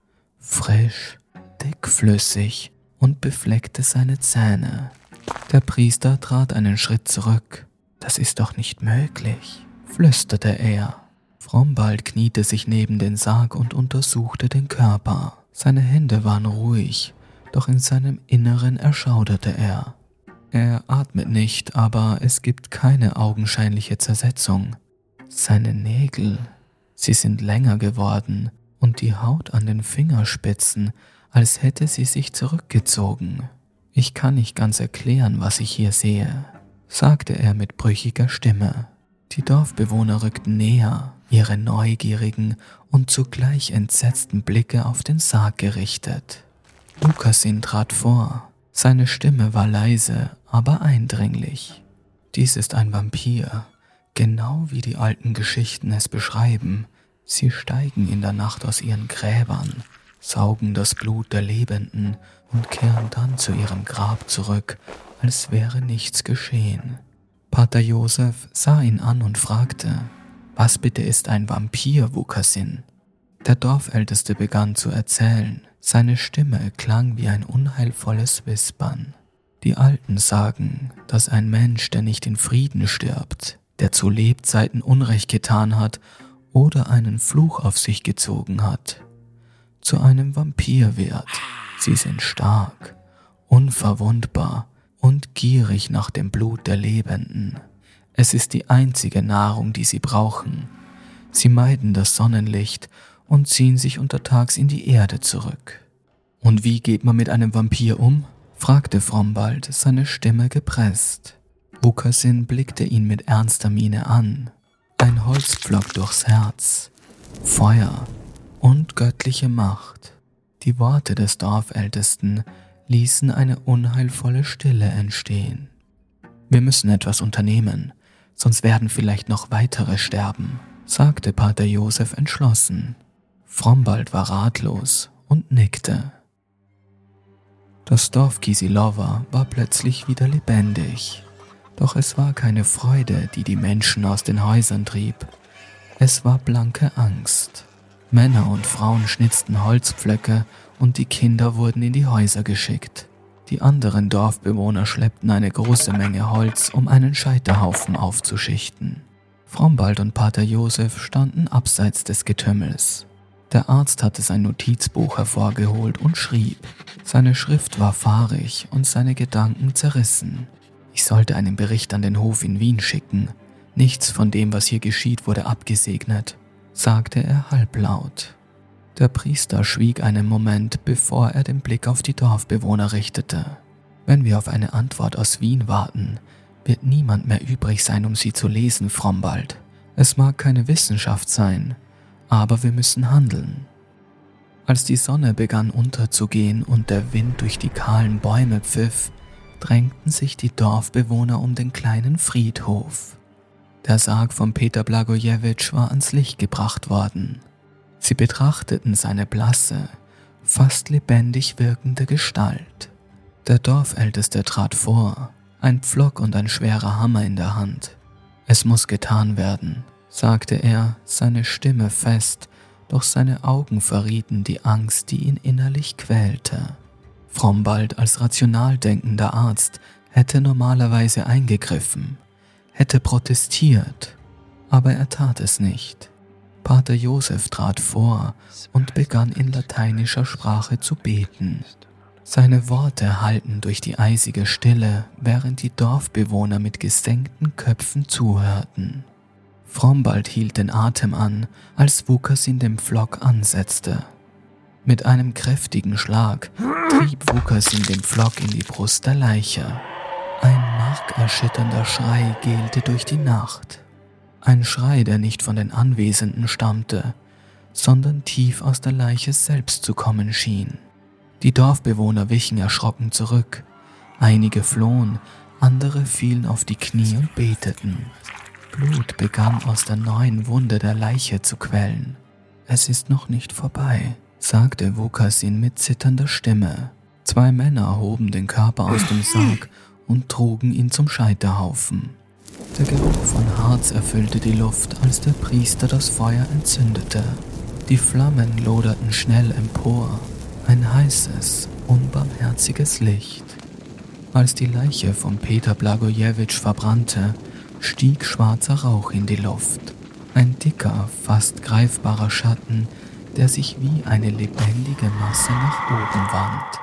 frisch, dickflüssig und befleckte seine Zähne. Der Priester trat einen Schritt zurück. »Das ist doch nicht möglich«, flüsterte er. Frombald kniete sich neben den Sarg und untersuchte den Körper. Seine Hände waren ruhig, doch in seinem Inneren erschauderte er. Er atmet nicht, aber es gibt keine augenscheinliche Zersetzung. Seine Nägel, sie sind länger geworden und die Haut an den Fingerspitzen, als hätte sie sich zurückgezogen. »Ich kann nicht ganz erklären, was ich hier sehe«, sagte er mit brüchiger Stimme. Die Dorfbewohner rückten näher, ihre neugierigen und zugleich entsetzten Blicke auf den Sarg gerichtet. Vukasin trat vor. Seine Stimme war leise, aber eindringlich. »Dies ist ein Vampir, genau wie die alten Geschichten es beschreiben. Sie steigen in der Nacht aus ihren Gräbern, saugen das Blut der Lebenden und kehren dann zu ihrem Grab zurück, als wäre nichts geschehen.« Pater Josef sah ihn an und fragte, »Was bitte ist ein Vampir, Vukasin?« Der Dorfälteste begann zu erzählen. Seine Stimme klang wie ein unheilvolles Wispern. Die Alten sagen, dass ein Mensch, der nicht in Frieden stirbt, der zu Lebzeiten Unrecht getan hat oder einen Fluch auf sich gezogen hat, zu einem Vampir wird. Sie sind stark, unverwundbar und gierig nach dem Blut der Lebenden. Es ist die einzige Nahrung, die sie brauchen. Sie meiden das Sonnenlicht und ziehen sich untertags in die Erde zurück. »Und wie geht man mit einem Vampir um?« fragte Frombald, seine Stimme gepresst. Vukasin blickte ihn mit ernster Miene an. Ein Holzpflock durchs Herz, Feuer und göttliche Macht. Die Worte des Dorfältesten ließen eine unheilvolle Stille entstehen. »Wir müssen etwas unternehmen, sonst werden vielleicht noch weitere sterben«, sagte Pater Josef entschlossen. Frombald war ratlos und nickte. Das Dorf Kisilowa war plötzlich wieder lebendig. Doch es war keine Freude, die die Menschen aus den Häusern trieb. Es war blanke Angst. Männer und Frauen schnitzten Holzpflöcke und die Kinder wurden in die Häuser geschickt. Die anderen Dorfbewohner schleppten eine große Menge Holz, um einen Scheiterhaufen aufzuschichten. Frombald und Pater Josef standen abseits des Getümmels. Der Arzt hatte sein Notizbuch hervorgeholt und schrieb. Seine Schrift war fahrig und seine Gedanken zerrissen. Ich sollte einen Bericht an den Hof in Wien schicken. Nichts von dem, was hier geschieht, wurde abgesegnet, sagte er halblaut. Der Priester schwieg einen Moment, bevor er den Blick auf die Dorfbewohner richtete. Wenn wir auf eine Antwort aus Wien warten, wird niemand mehr übrig sein, um sie zu lesen, Frombald. Es mag keine Wissenschaft sein, aber wir müssen handeln. Als die Sonne begann unterzugehen und der Wind durch die kahlen Bäume pfiff, drängten sich die Dorfbewohner um den kleinen Friedhof. Der Sarg von Peter Blagojevich war ans Licht gebracht worden. Sie betrachteten seine blasse, fast lebendig wirkende Gestalt. Der Dorfälteste trat vor, ein Pflock und ein schwerer Hammer in der Hand. »Es muss getan werden«, sagte er, seine Stimme fest, doch seine Augen verrieten die Angst, die ihn innerlich quälte. Frombald als rational denkender Arzt hätte normalerweise eingegriffen, hätte protestiert, aber er tat es nicht. Pater Josef trat vor und begann in lateinischer Sprache zu beten. Seine Worte hallten durch die eisige Stille, während die Dorfbewohner mit gesenkten Köpfen zuhörten. Frombald hielt den Atem an, als Vukasin den Pflock ansetzte. Mit einem kräftigen Schlag trieb Vukasin den Pflock in die Brust der Leiche. Ein markerschütternder Schrei gellte durch die Nacht. Ein Schrei, der nicht von den Anwesenden stammte, sondern tief aus der Leiche selbst zu kommen schien. Die Dorfbewohner wichen erschrocken zurück. Einige flohen, andere fielen auf die Knie und beteten. Blut begann aus der neuen Wunde der Leiche zu quellen. »Es ist noch nicht vorbei«, sagte Vukasin mit zitternder Stimme. Zwei Männer hoben den Körper aus dem Sarg und trugen ihn zum Scheiterhaufen. Der Geruch von Harz erfüllte die Luft, als der Priester das Feuer entzündete. Die Flammen loderten schnell empor, ein heißes, unbarmherziges Licht. Als die Leiche von Peter Blagojevich verbrannte, stieg schwarzer Rauch in die Luft. Ein dicker, fast greifbarer Schatten, der sich wie eine lebendige Masse nach oben wand.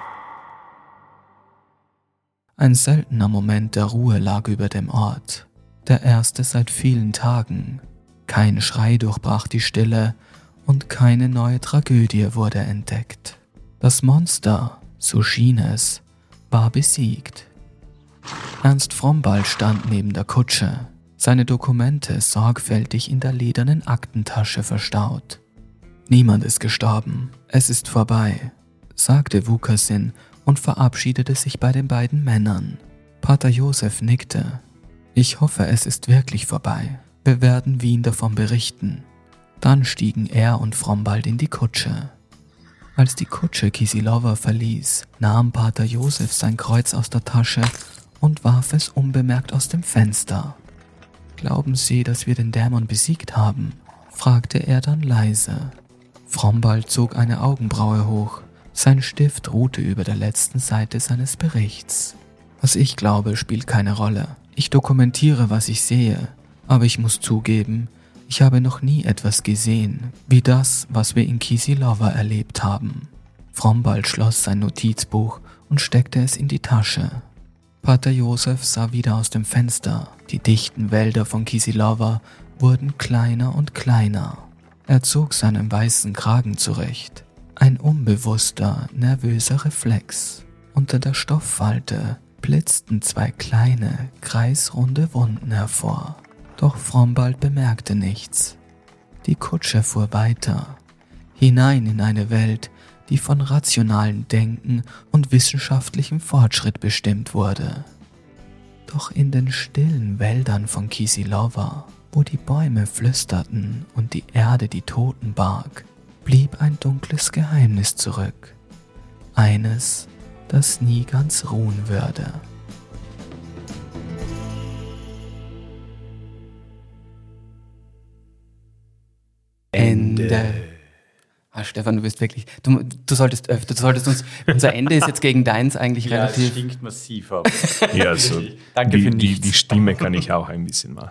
Ein seltener Moment der Ruhe lag über dem Ort, der erste seit vielen Tagen. Kein Schrei durchbrach die Stille und keine neue Tragödie wurde entdeckt. Das Monster, so schien es, war besiegt. Ernst Frombald stand neben der Kutsche, seine Dokumente sorgfältig in der ledernen Aktentasche verstaut. »Niemand ist gestorben, es ist vorbei«, sagte Vukasin und verabschiedete sich bei den beiden Männern. Pater Josef nickte. »Ich hoffe, es ist wirklich vorbei. Wir werden Wien davon berichten.« Dann stiegen er und Frombald in die Kutsche. Als die Kutsche Kisilova verließ, nahm Pater Josef sein Kreuz aus der Tasche und warf es unbemerkt aus dem Fenster. »Glauben Sie, dass wir den Dämon besiegt haben?« fragte er dann leise. Frombald zog eine Augenbraue hoch. Sein Stift ruhte über der letzten Seite seines Berichts. »Was ich glaube, spielt keine Rolle. Ich dokumentiere, was ich sehe. Aber ich muss zugeben, ich habe noch nie etwas gesehen, wie das, was wir in Kisilova erlebt haben.« Frombald schloss sein Notizbuch und steckte es in die Tasche. Pater Josef sah wieder aus dem Fenster. Die dichten Wälder von Kisilova wurden kleiner und kleiner. Er zog seinen weißen Kragen zurecht. Ein unbewusster, nervöser Reflex. Unter der Stofffalte blitzten zwei kleine, kreisrunde Wunden hervor. Doch Frombald bemerkte nichts. Die Kutsche fuhr weiter, hinein in eine Welt, die von rationalem Denken und wissenschaftlichem Fortschritt bestimmt wurde. Doch in den stillen Wäldern von Kisilova, wo die Bäume flüsterten und die Erde die Toten barg, blieb ein dunkles Geheimnis zurück. Eines, das nie ganz ruhen würde. Ende. Ah, Stefan, du bist wirklich, du, du solltest öfter, du solltest uns, unser Ende ist jetzt gegen deins eigentlich ja, relativ. Ja, es stinkt massiv ab. Ja, also Danke die, für die, nichts. die Stimme kann ich auch ein bisschen machen.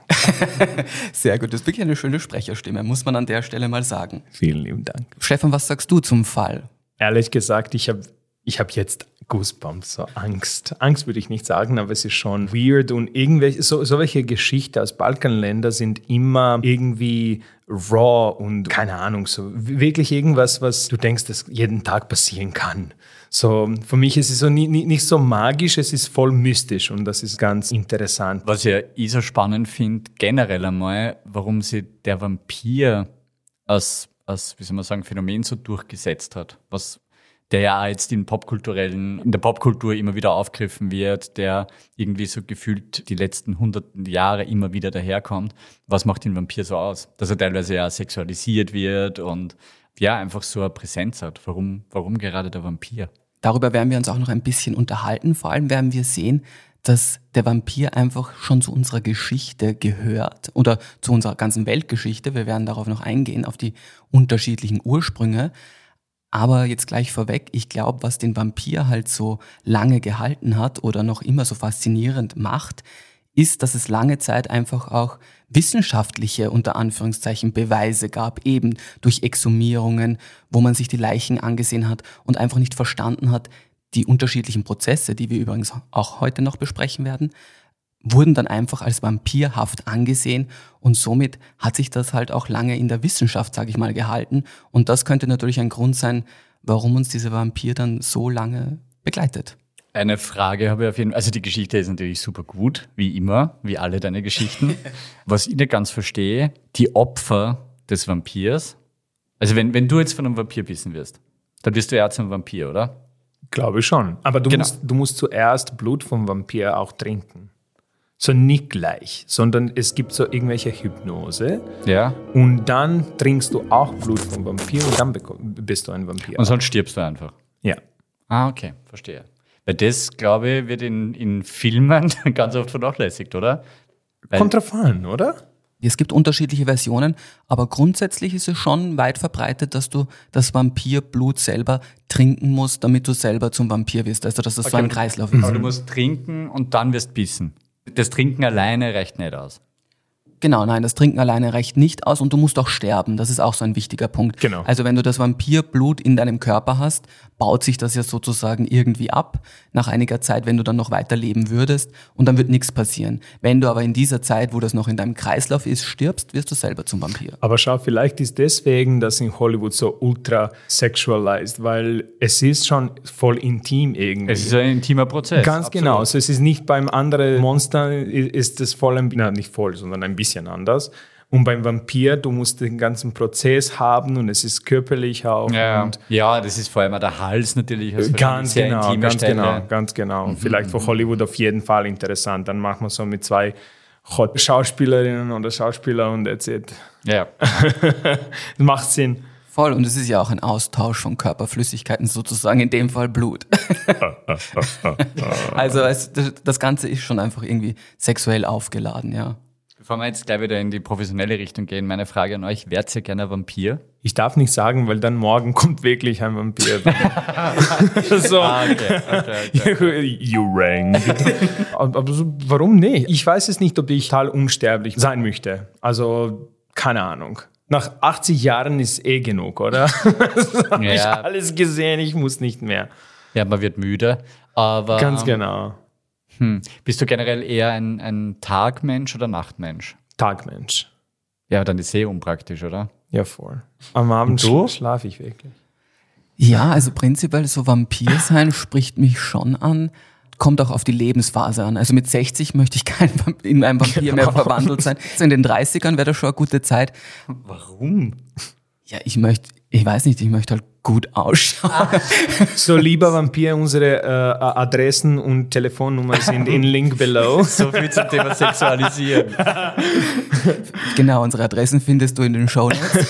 Sehr gut, das ist wirklich eine schöne Sprecherstimme, muss man an der Stelle mal sagen. Vielen lieben Dank. Stefan, was sagst du zum Fall? Ehrlich gesagt, ich habe ich hab jetzt Goosebumps, so Angst. Angst würde ich nicht sagen, aber es ist schon weird und irgendwelche, so, so welche Geschichten aus Balkanländern sind immer irgendwie raw und keine Ahnung, so wirklich irgendwas, was du denkst, das jeden Tag passieren kann. So, für mich ist es so nie, nie, nicht so magisch, es ist voll mystisch und das ist ganz interessant. Was ja ich so spannend finde, generell einmal, warum sich der Vampir als, als, wie soll man sagen, Phänomen so durchgesetzt hat. Was der ja auch jetzt in popkulturellen, in der Popkultur immer wieder aufgegriffen wird, der irgendwie so gefühlt die letzten hunderten Jahre immer wieder daherkommt. Was macht den Vampir so aus? Dass er teilweise ja sexualisiert wird und ja, einfach so eine Präsenz hat. Warum, warum gerade der Vampir? Darüber werden wir uns auch noch ein bisschen unterhalten. Vor allem werden wir sehen, dass der Vampir einfach schon zu unserer Geschichte gehört oder zu unserer ganzen Weltgeschichte. Wir werden darauf noch eingehen, auf die unterschiedlichen Ursprünge. Aber jetzt gleich vorweg, ich glaube, was den Vampir halt so lange gehalten hat oder noch immer so faszinierend macht, ist, dass es lange Zeit einfach auch wissenschaftliche, unter Anführungszeichen, Beweise gab, eben durch Exhumierungen, wo man sich die Leichen angesehen hat und einfach nicht verstanden hat, die unterschiedlichen Prozesse, die wir übrigens auch heute noch besprechen werden, wurden dann einfach als vampirhaft angesehen und somit hat sich das halt auch lange in der Wissenschaft, sage ich mal, gehalten und das könnte natürlich ein Grund sein, warum uns dieser Vampir dann so lange begleitet. Eine Frage habe ich auf jeden Fall, also die Geschichte ist natürlich super gut, wie immer, wie alle deine Geschichten. Was ich nicht ganz verstehe, die Opfer des Vampirs, also wenn, wenn du jetzt von einem Vampir wissen wirst, dann wirst du ja zum Vampir, oder? Glaube ich schon. Aber du, Genau. musst, du musst zuerst Blut vom Vampir auch trinken. So nicht gleich, sondern es gibt so irgendwelche Hypnose Ja. und dann trinkst du auch Blut vom Vampir und dann beko- bist du ein Vampir. Und sonst stirbst du einfach. ja. Ah, okay, verstehe. Weil das, glaube ich, wird in, in Filmen ganz oft vernachlässigt, oder? Weil, Kommt drauf an, oder? Es gibt unterschiedliche Versionen, aber grundsätzlich ist es schon weit verbreitet, dass du das Vampirblut selber trinken musst, damit du selber zum Vampir wirst. Also dass das so ein Kreislauf ist. aber du musst trinken und dann wirst bissen. Das Trinken alleine reicht nicht aus. Genau, nein, das Trinken alleine reicht nicht aus und du musst auch sterben. Das ist auch so ein wichtiger Punkt. Genau. Also wenn du das Vampirblut in deinem Körper hast, baut sich das ja sozusagen irgendwie ab nach einiger Zeit, wenn du dann noch weiter leben würdest und dann wird nichts passieren. Wenn du aber in dieser Zeit, wo das noch in deinem Kreislauf ist, stirbst, wirst du selber zum Vampir. Aber schau, vielleicht ist deswegen das in Hollywood so ultra sexualized, weil es ist schon voll intim irgendwie. Es ist ein intimer Prozess. Ganz absolut. genau. Also es ist nicht beim anderen Monster, ist es voll, ein, na, nicht voll, sondern ein bisschen anders. Und beim Vampir, du musst den ganzen Prozess haben und es ist körperlich auch. Ja, Und ja, das ist vor allem auch der Hals natürlich. als ganz sehr genau, intime ganz Stelle. genau, ganz genau. Vielleicht für Hollywood auf jeden Fall interessant. Dann machen wir so mit zwei Hot Schauspielerinnen oder Schauspieler und that's it. Ja. Macht Sinn. Voll, und es ist ja auch ein Austausch von Körperflüssigkeiten, sozusagen in dem Fall Blut. Also es, das, das Ganze ist schon einfach irgendwie sexuell aufgeladen, ja. Bevor wir jetzt gleich wieder in die professionelle Richtung gehen, meine Frage an euch, wärt ihr gerne ein Vampir? Ich darf nicht sagen, weil dann morgen kommt wirklich ein Vampir. so. Ah, okay, okay, okay. You rang. Aber so, warum nicht? Ich weiß es nicht, ob ich total unsterblich sein möchte. Also, keine Ahnung. Nach achtzig Jahren ist eh genug, oder? Das habe ich Ja. alles gesehen, ich muss nicht mehr. Ja, man wird müde, aber Ganz genau. hm, bist du generell eher ein, ein Tagmensch oder Nachtmensch? Tagmensch. Ja, dann ist eh unpraktisch, oder? Ja, voll. Am Abend Und du? sch- schlafe ich wirklich. Ja, also prinzipiell so Vampir sein spricht mich schon an. Kommt auch auf die Lebensphase an. Also mit sechzig möchte ich kein Vamp- in einem Vampir mehr verwandelt sein. Also in den dreißigern wäre das schon eine gute Zeit. Warum? Ja, ich möchte, ich weiß nicht, ich möchte halt gut ausschauen. So, lieber Vampir, unsere äh, Adressen und Telefonnummern sind in Link below. So viel zum Thema Sexualisieren. Genau, unsere Adressen findest du in den Shownotes.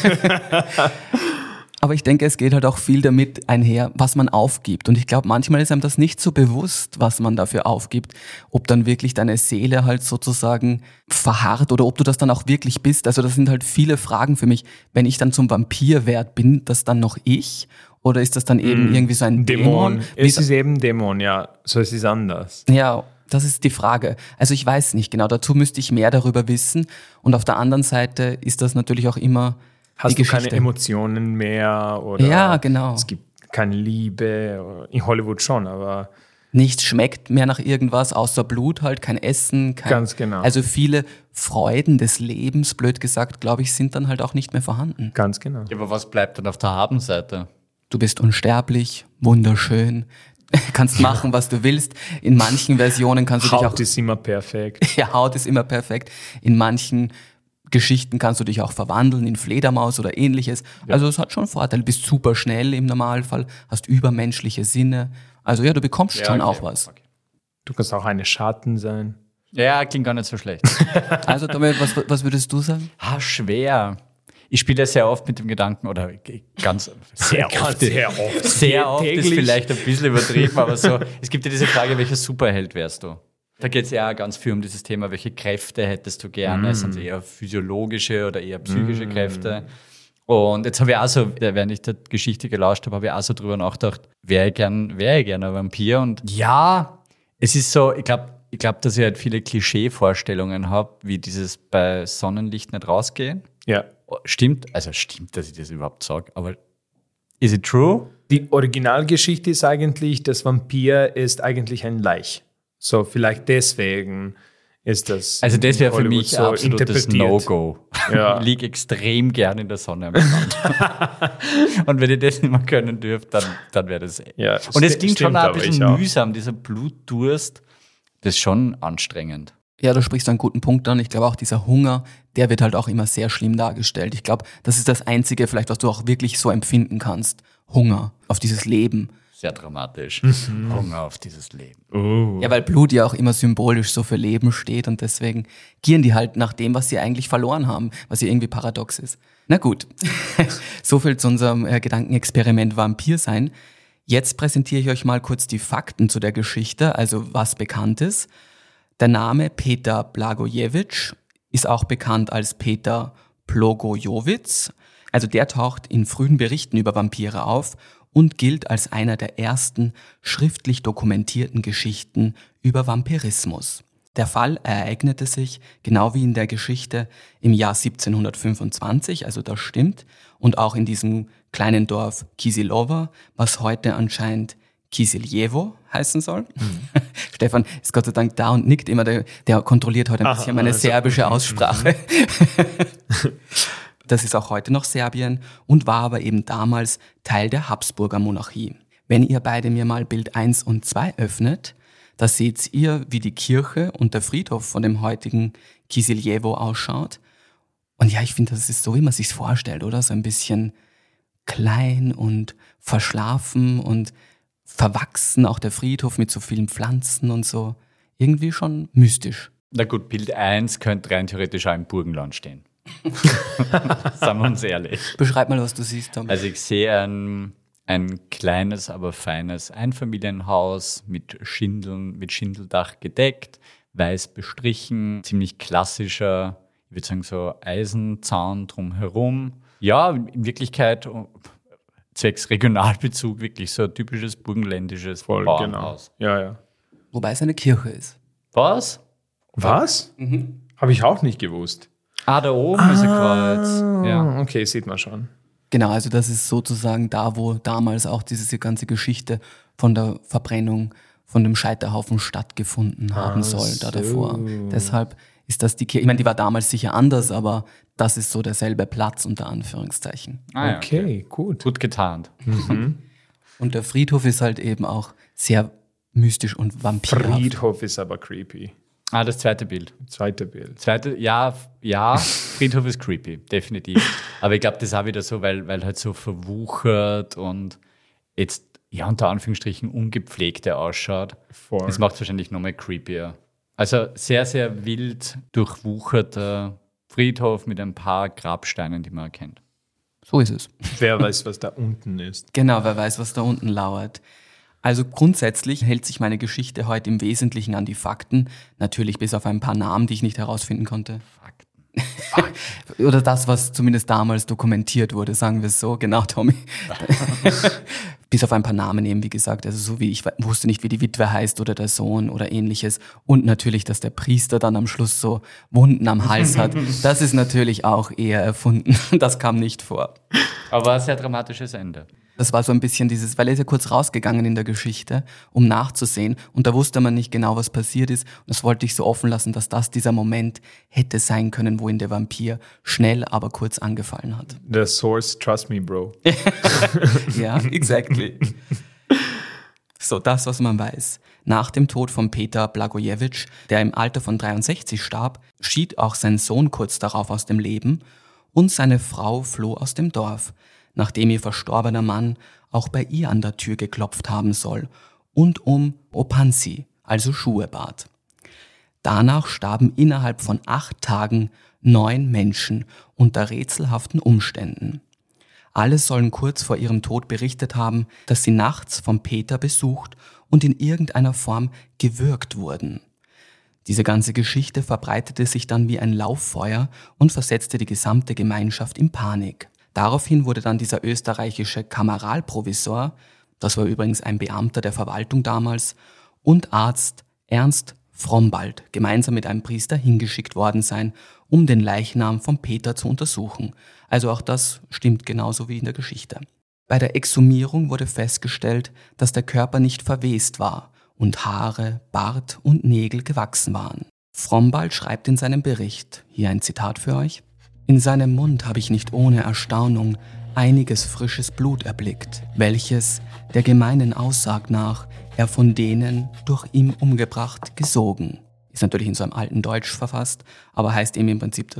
Aber ich denke, es geht halt auch viel damit einher, was man aufgibt. Und ich glaube, manchmal ist einem das nicht so bewusst, was man dafür aufgibt. Ob dann wirklich deine Seele halt sozusagen verharrt oder ob du das dann auch wirklich bist. Also das sind halt viele Fragen für mich. Wenn ich dann zum Vampir werde, bin das dann noch ich? Oder ist das dann eben irgendwie so ein Dämon? Dämon. Wie Es ist eben Dämon, ja. So, es ist anders. Ja, das ist die Frage. Also ich weiß nicht genau, dazu müsste ich mehr darüber wissen. Und auf der anderen Seite ist das natürlich auch immer Hast die du keine Geschichte. Emotionen mehr? Oder Ja, genau. Es gibt keine Liebe. In Hollywood schon, aber Nichts schmeckt mehr nach irgendwas, außer Blut halt, kein Essen. Kein, Ganz genau. Also viele Freuden des Lebens, blöd gesagt, glaube ich, sind dann halt auch nicht mehr vorhanden. ganz genau. Ja, aber was bleibt dann auf der Habenseite? Du bist unsterblich, wunderschön, kannst machen, was du willst. In manchen Versionen kannst du dich auch... Haut ist immer perfekt. Ja, Haut ist immer perfekt. In manchen Geschichten kannst du dich auch verwandeln in Fledermaus oder ähnliches. Also es hat schon Vorteile. Bist super schnell im Normalfall, hast übermenschliche Sinne. Also ja, du bekommst schon auch was. Okay. Du kannst auch eine Schatten sein. Ja, klingt gar nicht so schlecht. Also Dominik, was, was würdest du sagen? Ah, schwer. Ich spiele sehr oft mit dem Gedanken, oder ganz sehr oft. sehr oft. Sehr oft ist Täglich. vielleicht ein bisschen übertrieben, aber so, es gibt ja diese Frage, welcher Superheld wärst du? Da geht es ja ganz viel um dieses Thema, welche Kräfte hättest du gerne? Sind es eher physiologische oder eher psychische Kräfte? Und jetzt habe ich auch so, während ich der Geschichte gelauscht habe, habe ich auch so drüber nachgedacht, wäre ich gern, wäre ich gern ein Vampir? Und ja, es ist so, ich glaube, ich glaube, dass ich halt viele Klischee-Vorstellungen habe, wie dieses bei Sonnenlicht nicht rausgehen. Ja. Stimmt, also stimmt, dass ich das überhaupt sage, aber is it true? Die Originalgeschichte ist eigentlich, das Vampir ist eigentlich ein Laich. So, vielleicht deswegen ist das. Also das wäre für Hollywood mich so ein absolutes interpretiert. No-Go. Ja. Ich liege extrem gern in der Sonne am Strand. Und wenn ich das nicht mehr können dürfte, dann, dann wäre das... Ja, Und es sti- klingt schon stimmt, auch ein aber bisschen ich auch. mühsam, dieser Blutdurst, das ist schon anstrengend. Ja, du sprichst einen guten Punkt an. Ich glaube auch dieser Hunger, der wird halt auch immer sehr schlimm dargestellt. Ich glaube, das ist das Einzige vielleicht, was du auch wirklich so empfinden kannst. Hunger auf dieses Leben. sehr dramatisch. Hunger auf dieses Leben. Oh. Ja, weil Blut ja auch immer symbolisch so für Leben steht und deswegen gieren die halt nach dem, was sie eigentlich verloren haben, was ja irgendwie paradox ist. Na gut, so viel zu unserem äh, Gedankenexperiment Vampir sein. Jetzt präsentiere ich euch mal kurz die Fakten zu der Geschichte, also was bekannt ist. Der Name Peter Blagojevich ist auch bekannt als Peter Blagojowicz. Also der taucht in frühen Berichten über Vampire auf und gilt als einer der ersten schriftlich dokumentierten Geschichten über Vampirismus. Der Fall ereignete sich, genau wie in der Geschichte, im Jahr siebzehnhundertfünfundzwanzig, also das stimmt, und auch in diesem kleinen Dorf Kisilowo, was heute anscheinend Kisiljewo heißen soll. Mhm. Stefan ist Gott sei Dank da und nickt immer, der, der kontrolliert heute ein Aha, bisschen meine also, serbische Aussprache. Das ist auch heute noch Serbien und war aber eben damals Teil der Habsburger Monarchie. Wenn ihr beide mir mal Bild eins und zwei öffnet, da seht ihr, wie die Kirche und der Friedhof von dem heutigen Kisiljewo ausschaut. Und ja, ich finde, das ist so, wie man sich's vorstellt, oder? So ein bisschen klein und verschlafen und verwachsen, auch der Friedhof mit so vielen Pflanzen und so. Irgendwie schon mystisch. Na gut, Bild eins könnte rein theoretisch auch im Burgenland stehen. Sagen wir uns ehrlich. Beschreib mal, was du siehst, Tom. Also ich sehe ein, ein kleines, aber feines Einfamilienhaus mit Schindeln, mit Schindeldach gedeckt, weiß bestrichen, ziemlich klassischer, ich würde sagen so Eisenzaun drumherum. Ja, in Wirklichkeit zwecks Regionalbezug wirklich so ein typisches burgenländisches Voll, Bauernhaus. Genau. Ja, ja. Wobei es eine Kirche ist. Was? Was? Mhm. Habe ich auch nicht gewusst. Ah, da oben ah, ist ein Kreuz. Ja. Okay, sieht man schon. Genau, also das ist sozusagen da, wo damals auch diese ganze Geschichte von der Verbrennung von dem Scheiterhaufen stattgefunden haben ah, soll, da so. davor. Deshalb ist das die Kirche. Ich meine, die war damals sicher anders, aber das ist so derselbe Platz unter Anführungszeichen. Ah, ja, okay, okay, gut. Gut getarnt. Mhm. Und der Friedhof ist halt eben auch sehr mystisch und vampirhaft. Friedhof ist aber creepy. Ah, das zweite Bild. Zweite Bild. Zweite, ja, ja, Friedhof ist creepy, definitiv. Aber ich glaube, das ist auch wieder so, weil, weil halt so verwuchert und jetzt, ja, unter Anführungsstrichen ungepflegte ausschaut. Voll. Das macht es wahrscheinlich nochmal creepier. Also sehr, sehr wild durchwucherter Friedhof mit ein paar Grabsteinen, die man erkennt. So ist es. Wer weiß, was da unten ist. Genau, wer weiß, was da unten lauert. Also grundsätzlich hält sich meine Geschichte heute im Wesentlichen an die Fakten. Natürlich bis auf ein paar Namen, die ich nicht herausfinden konnte. Fakten. Fakten. Oder das, was zumindest damals dokumentiert wurde, sagen wir es so. Genau, Tommy. Bis auf ein paar Namen eben, wie gesagt. Also so wie ich wusste nicht, wie die Witwe heißt oder der Sohn oder ähnliches. Und natürlich, dass der Priester dann am Schluss so Wunden am Hals hat. Das ist natürlich auch eher erfunden. Das kam nicht vor. Aber ein sehr dramatisches Ende. Das war so ein bisschen dieses, weil er ist ja kurz rausgegangen in der Geschichte, um nachzusehen. Und da wusste man nicht genau, was passiert ist. Und das wollte ich so offen lassen, dass das dieser Moment hätte sein können, wo ihn der Vampir schnell, aber kurz angefallen hat. The source, trust me, bro. Ja, exactly. So, das, was man weiß. Nach dem Tod von Peter Blagojevich, der im Alter von dreiundsechzig starb, schied auch sein Sohn kurz darauf aus dem Leben und seine Frau floh aus dem Dorf, nachdem ihr verstorbener Mann auch bei ihr an der Tür geklopft haben soll und um Opansi, also Schuhe bat. Danach starben innerhalb von acht Tagen neun Menschen unter rätselhaften Umständen. Alle sollen kurz vor ihrem Tod berichtet haben, dass sie nachts von Peter besucht und in irgendeiner Form gewürgt wurden. Diese ganze Geschichte verbreitete sich dann wie ein Lauffeuer und versetzte die gesamte Gemeinschaft in Panik. Daraufhin wurde dann dieser österreichische Kameralprovisor, das war übrigens ein Beamter der Verwaltung damals, und Arzt Ernst Frombald gemeinsam mit einem Priester hingeschickt worden sein, um den Leichnam von Peter zu untersuchen. Also auch das stimmt genauso wie in der Geschichte. Bei der Exhumierung wurde festgestellt, dass der Körper nicht verwest war und Haare, Bart und Nägel gewachsen waren. Frombald schreibt in seinem Bericht, hier ein Zitat für euch: In seinem Mund habe ich nicht ohne Erstaunung einiges frisches Blut erblickt, welches, der gemeinen Aussag nach, er von denen, durch ihn umgebracht, gesogen. Ist natürlich in so einem alten Deutsch verfasst, aber heißt eben im Prinzip, dass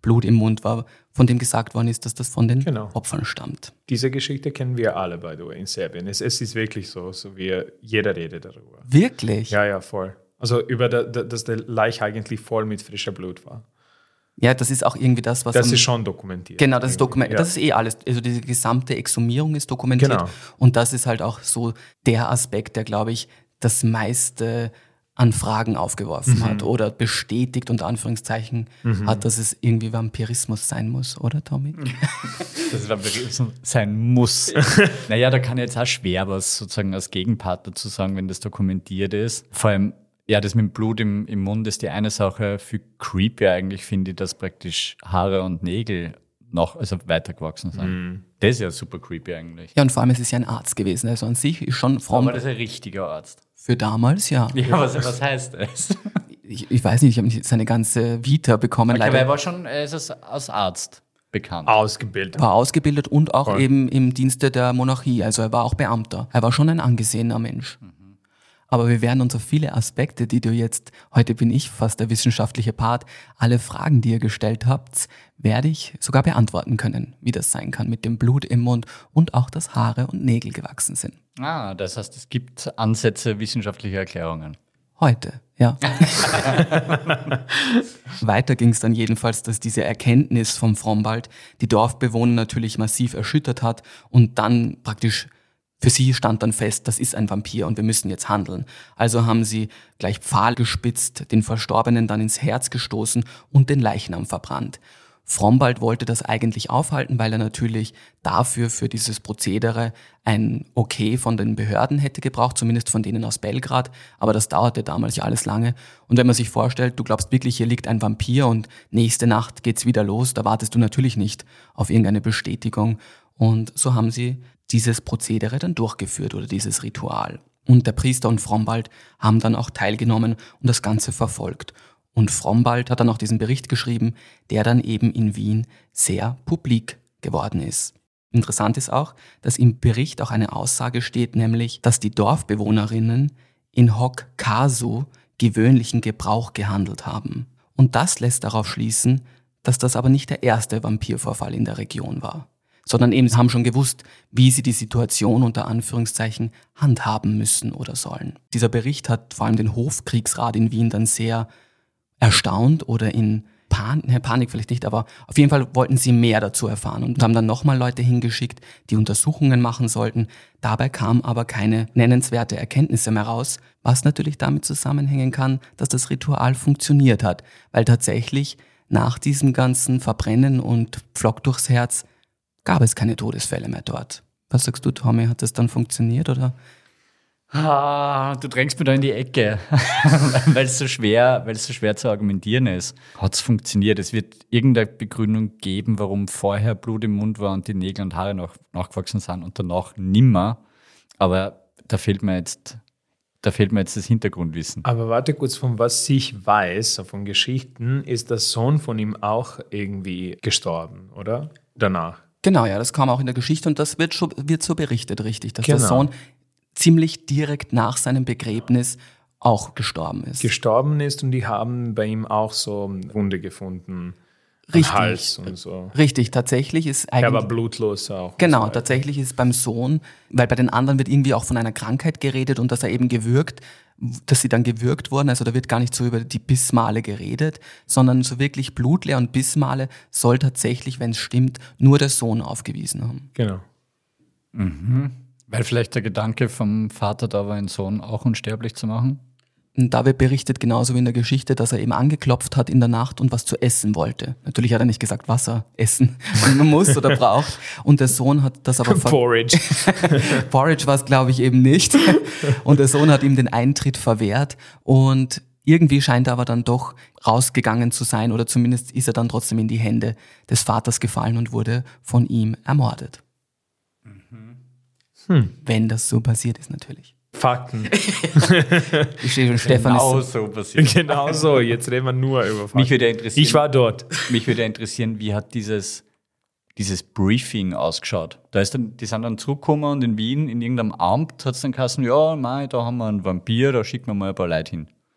Blut im Mund war, von dem gesagt worden ist, dass das von den Genau. Opfern stammt. Diese Geschichte kennen wir alle, by the way, in Serbien. Es, es ist wirklich so, so wie jeder redet darüber. Wirklich? Ja, ja, voll. Also über, der, der, dass der Leich eigentlich voll mit frischem Blut war. Ja, das ist auch irgendwie das, was... Das am- ist schon dokumentiert. Genau, das ist Irgendwie, dokumentiert. ja. Das ist eh alles. Also diese gesamte Exhumierung ist dokumentiert. Genau. Und das ist halt auch so der Aspekt, der, glaube ich, das meiste an Fragen aufgeworfen Mhm. hat oder bestätigt, unter Anführungszeichen, hat, dass es irgendwie Vampirismus sein muss, oder Tommy? Das Vampirismus sein muss. Naja, da kann jetzt auch schwer was sozusagen als Gegenpart dazu sagen, wenn das dokumentiert ist. Vor allem, ja, das mit dem Blut im, im Mund ist die eine Sache. Viel creepy eigentlich finde ich, dass praktisch Haare und Nägel noch, also weitergewachsen sind. Das ist ja super creepy eigentlich. Ja, und vor allem, es ist ja ein Arzt gewesen. Also an sich ist schon fromm Aber das ist ein richtiger Arzt. für damals, ja. Ja, was, was heißt das? Ich, ich weiß nicht, ich habe nicht seine ganze Vita bekommen. Okay, aber er Leider war schon, er ist als, als Arzt bekannt. Ausgebildet. war ausgebildet und auch Voll. eben im Dienste der Monarchie. Also er war auch Beamter. Er war schon ein angesehener Mensch. Aber wir werden uns auf viele Aspekte, die du jetzt, heute bin ich fast der wissenschaftliche Part, alle Fragen, die ihr gestellt habt, werde ich sogar beantworten können, wie das sein kann mit dem Blut im Mund und auch, dass Haare und Nägel gewachsen sind. Ah, das heißt, es gibt Ansätze wissenschaftlicher Erklärungen. Heute, ja. Weiter ging es dann jedenfalls, dass diese Erkenntnis vom Frombald die Dorfbewohner natürlich massiv erschüttert hat und dann praktisch für sie stand dann fest, das ist ein Vampir und wir müssen jetzt handeln. Also haben sie gleich Pfahl gespitzt, den Verstorbenen dann ins Herz gestoßen und den Leichnam verbrannt. Frombald wollte das eigentlich aufhalten, weil er natürlich dafür, für dieses Prozedere, ein Okay von den Behörden hätte gebraucht, zumindest von denen aus Belgrad. Aber das dauerte damals ja alles lange. Und wenn man sich vorstellt, du glaubst wirklich, hier liegt ein Vampir und nächste Nacht geht's wieder los, da wartest du natürlich nicht auf irgendeine Bestätigung. Und so haben sie dieses Prozedere dann durchgeführt oder dieses Ritual. Und der Priester und Frombald haben dann auch teilgenommen und das Ganze verfolgt. Und Frombald hat dann auch diesen Bericht geschrieben, der dann eben in Wien sehr publik geworden ist. Interessant ist auch, dass im Bericht auch eine Aussage steht, nämlich, dass die Dorfbewohnerinnen in hoc casu gewöhnlichen Gebrauch gehandelt haben. Und das lässt darauf schließen, dass das aber nicht der erste Vampirvorfall in der Region war, sondern eben sie haben schon gewusst, wie sie die Situation unter Anführungszeichen handhaben müssen oder sollen. Dieser Bericht hat vor allem den Hofkriegsrat in Wien dann sehr erstaunt oder in Pan- ne, Panik vielleicht nicht, aber auf jeden Fall wollten sie mehr dazu erfahren und haben dann nochmal Leute hingeschickt, die Untersuchungen machen sollten. Dabei kamen aber keine nennenswerte Erkenntnisse mehr raus, was natürlich damit zusammenhängen kann, dass das Ritual funktioniert hat, weil tatsächlich nach diesem ganzen Verbrennen und Pflock durchs Herz gab es keine Todesfälle mehr dort. Was sagst du, Tommy? Hat das dann funktioniert oder? Ah, du drängst mir da in die Ecke, weil es so schwer, weil es so schwer zu argumentieren ist. Hat es funktioniert? Es wird irgendeine Begründung geben, warum vorher Blut im Mund war und die Nägel und Haare noch nachgewachsen sind und danach nimmer. Aber da fehlt mir jetzt, da fehlt mir jetzt das Hintergrundwissen. Aber warte kurz, von was ich weiß, von Geschichten, ist der Sohn von ihm auch irgendwie gestorben, oder? Danach. Genau, ja, das kam auch in der Geschichte und das wird, schon, wird so berichtet, richtig, dass Genau. der Sohn ziemlich direkt nach seinem Begräbnis auch gestorben ist. Gestorben ist und die haben bei ihm auch so Wunde gefunden. am Richtig. Hals und so. Richtig, tatsächlich ist Er war eigentlich... blutlos auch. Genau, und so weiter. tatsächlich ist beim Sohn, weil bei den anderen wird irgendwie auch von einer Krankheit geredet und dass er eben gewürgt, dass sie dann gewürgt wurden. Also da wird gar nicht so über die Bissmale geredet, sondern so wirklich Blutleer und Bissmale soll tatsächlich, wenn es stimmt, nur der Sohn aufgewiesen haben. Genau. Weil vielleicht der Gedanke vom Vater da war, einen Sohn auch unsterblich zu machen. Und da wird berichtet, genauso wie in der Geschichte, dass er eben angeklopft hat in der Nacht und was zu essen wollte. Natürlich hat er nicht gesagt, was er essen muss oder braucht. Und der Sohn hat das aber... ver- Porridge. Porridge war es, glaube ich, eben nicht. Und der Sohn hat ihm den Eintritt verwehrt. Und irgendwie scheint er aber dann doch rausgegangen zu sein oder zumindest ist er dann trotzdem in die Hände des Vaters gefallen und wurde von ihm ermordet. Wenn das so passiert ist, natürlich. Fakten. Ich sehe schon, Stefan Genau ist... so passiert. Genau so, jetzt reden wir nur über Fakten. Mich würde interessieren, Ich war dort. mich würde interessieren, wie hat dieses, dieses Briefing ausgeschaut? Da ist dann, die sind dann zurückgekommen und in Wien, in irgendeinem Amt, hat es dann geheißen, ja, mei, da haben wir einen Vampir, da schicken wir mal ein paar Leute hin.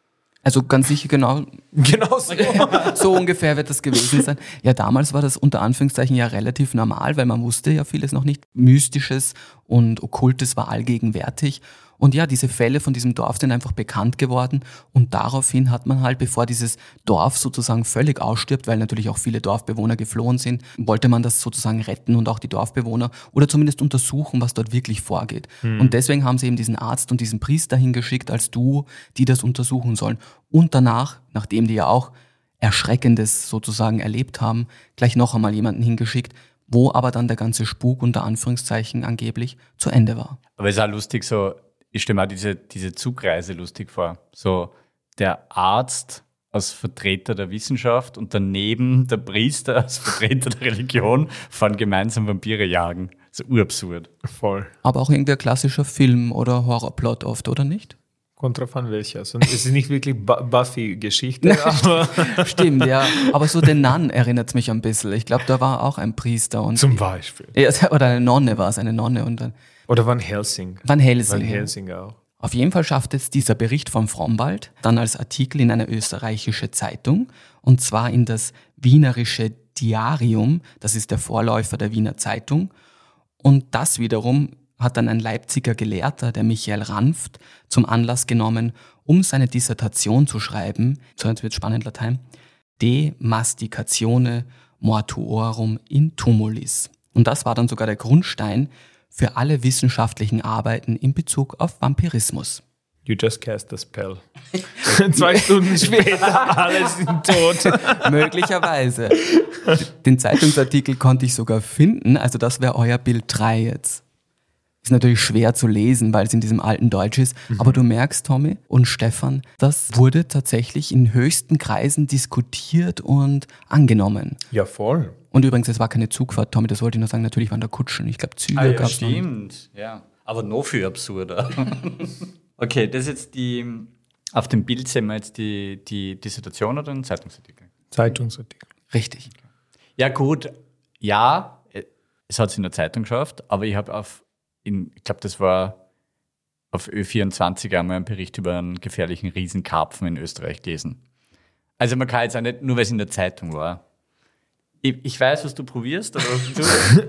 Also ganz sicher genau, Genau so. so ungefähr wird das gewesen sein. Ja, damals war das unter Anführungszeichen ja relativ normal, weil man wusste ja vieles noch nicht. Mystisches und Okkultes war allgegenwärtig. Und ja, diese Fälle von diesem Dorf sind einfach bekannt geworden und daraufhin hat man halt, bevor dieses Dorf sozusagen völlig ausstirbt, weil natürlich auch viele Dorfbewohner geflohen sind, wollte man das sozusagen retten und auch die Dorfbewohner oder zumindest untersuchen, was dort wirklich vorgeht. Mhm. Und deswegen haben sie eben diesen Arzt und diesen Priester hingeschickt als Duo, die das untersuchen sollen. Und danach, nachdem die ja auch Erschreckendes sozusagen erlebt haben, gleich noch einmal jemanden hingeschickt, wo aber dann der ganze Spuk unter Anführungszeichen angeblich zu Ende war. Aber es ist auch lustig so, ich stelle mir auch diese, diese Zugreise lustig vor. So der Arzt als Vertreter der Wissenschaft und daneben der Priester als Vertreter der Religion fahren gemeinsam Vampire jagen. So urabsurd. Voll. Aber auch irgendwie ein klassischer Film- oder Horrorplot oft, oder nicht? Kommt drauf an, welcher. Also, es ist nicht wirklich Bu- Buffy-Geschichte, aber Stimmt, ja. Aber so den Nun erinnert es mich ein bisschen. Ich glaube, da war auch ein Priester. Und zum Beispiel. ja, oder eine Nonne war es, eine Nonne. Und dann Oder Van Helsing. Van Helsing. Van ja. Helsing auch. Auf jeden Fall schafft es dieser Bericht von Frombald dann als Artikel in eine österreichische Zeitung und zwar in das Wienerische Diarium, das ist der Vorläufer der Wiener Zeitung. Und das wiederum hat dann ein Leipziger Gelehrter, der Michael Ranft, zum Anlass genommen, um seine Dissertation zu schreiben, so jetzt wird spannend Latein, De Masticatione Mortuorum in Tumulis. Und das war dann sogar der Grundstein für alle wissenschaftlichen Arbeiten in Bezug auf Vampirismus. You just cast a spell. Zwei Stunden später, alle sind tot. Möglicherweise. Den Zeitungsartikel konnte ich sogar finden, also das wäre euer Bild drei jetzt. Ist natürlich schwer zu lesen, weil es in diesem alten Deutsch ist, mhm. aber du merkst, Tommy und Stefan, das wurde tatsächlich in höchsten Kreisen diskutiert und angenommen. Ja, voll. Und übrigens, es war keine Zugfahrt, Tommy, das wollte ich nur sagen, natürlich waren da Kutschen. Ich glaube, Züge Ah, ja, gab es. stimmt. Ja. Aber noch viel absurder. Okay, das ist jetzt die, auf dem Bild sehen wir jetzt die, die Dissertation oder einen Zeitungsartikel? Zeitungsartikel. Richtig. Ja gut, ja, es hat es in der Zeitung geschafft, aber ich habe auf, in, ich glaube, das war auf Ö vierundzwanzig einmal einen Bericht über einen gefährlichen Riesenkarpfen in Österreich gelesen. Also man kann jetzt auch nicht, nur weil es in der Zeitung war. Ich, ich weiß, was du probierst, aber, du,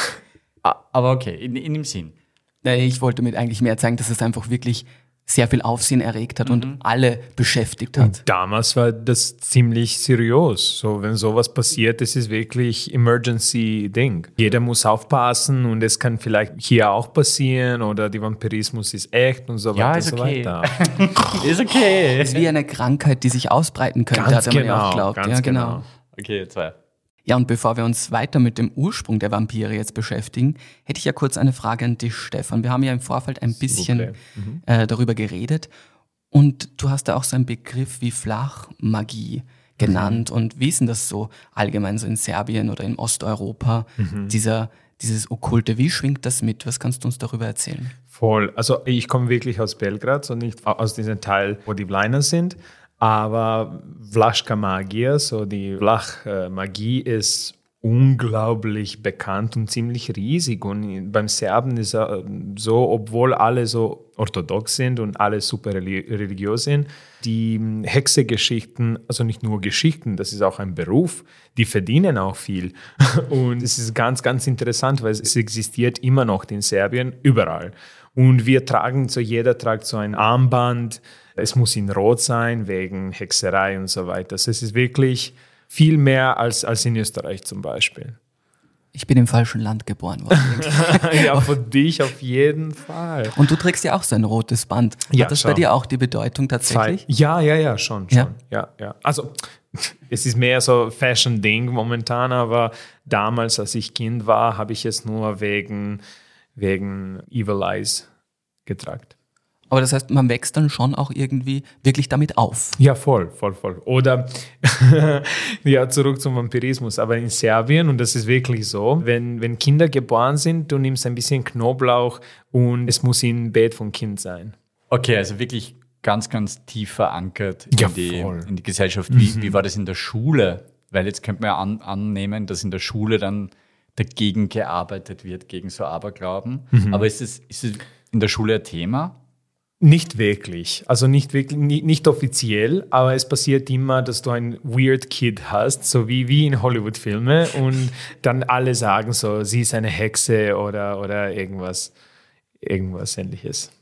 aber okay, in, in dem Sinn. Ich wollte damit eigentlich mehr zeigen, dass es einfach wirklich sehr viel Aufsehen erregt hat mhm. und alle beschäftigt hat. Und damals war das ziemlich seriös. So, wenn sowas passiert, das ist wirklich Emergency-Ding. Jeder muss aufpassen und es kann vielleicht hier auch passieren oder der Vampirismus ist echt und so weiter ja, und so okay. weiter. Ist okay. Es ist wie eine Krankheit, die sich ausbreiten könnte, Ganz hat man genau, ja auch geglaubt. ganz Ja, genau. genau. Okay, zwei. Ja, und bevor wir uns weiter mit dem Ursprung der Vampire jetzt beschäftigen, hätte ich ja kurz eine Frage an dich, Stefan. Wir haben ja im Vorfeld ein bisschen mhm. äh, darüber geredet und du hast da auch so einen Begriff wie Flachmagie genannt. Mhm. Und wie ist denn das so allgemein so in Serbien oder in Osteuropa, mhm. dieser, dieses Okkulte, wie schwingt das mit? Was kannst du uns darüber erzählen? Voll. Also ich komme wirklich aus Belgrad, so nicht aus diesem Teil, wo die Bliner sind. Aber Vlaška Magia, so die Vlach-Magie ist unglaublich bekannt und ziemlich riesig. Und beim Serben ist es so, obwohl alle so orthodox sind und alle super religiös sind, die Hexegeschichten, also nicht nur Geschichten, das ist auch ein Beruf, die verdienen auch viel. Und es ist ganz, ganz interessant, weil es existiert immer noch in Serbien überall. Und wir tragen, so jeder trägt so ein Armband. Es muss in Rot sein, wegen Hexerei und so weiter. Also es ist wirklich viel mehr als, als in Österreich zum Beispiel. Ich bin im falschen Land geboren worden. Ja, für dich auf jeden Fall. Und du trägst ja auch so ein rotes Band. Hat ja, das schon. bei dir auch die Bedeutung tatsächlich? Zwei. Ja, ja, ja, schon. schon. Ja? Ja, ja. Also es ist mehr so Fashion-Ding momentan, aber damals, als ich Kind war, habe ich es nur wegen, wegen Evil Eyes getragen. Aber das heißt, man wächst dann schon auch irgendwie wirklich damit auf. Ja, voll, voll, voll. Oder, ja, zurück zum Vampirismus. Aber in Serbien, und das ist wirklich so, wenn, wenn Kinder geboren sind, du nimmst ein bisschen Knoblauch und es muss im Bett vom Kind sein. Okay, also wirklich ganz, ganz tief verankert in, Ja, die, voll. in die Gesellschaft. Wie, Mhm. wie war das in der Schule? Weil jetzt könnte man ja an, annehmen, dass in der Schule dann dagegen gearbeitet wird, gegen so Aberglauben. Mhm. Aber ist es, ist es in der Schule ein Thema? Nicht wirklich, also nicht wirklich, nicht, nicht offiziell, aber es passiert immer, dass du ein Weird Kid hast, so wie, wie in Hollywood-Filmen und dann alle sagen so, sie ist eine Hexe oder, oder irgendwas, irgendwas Ähnliches.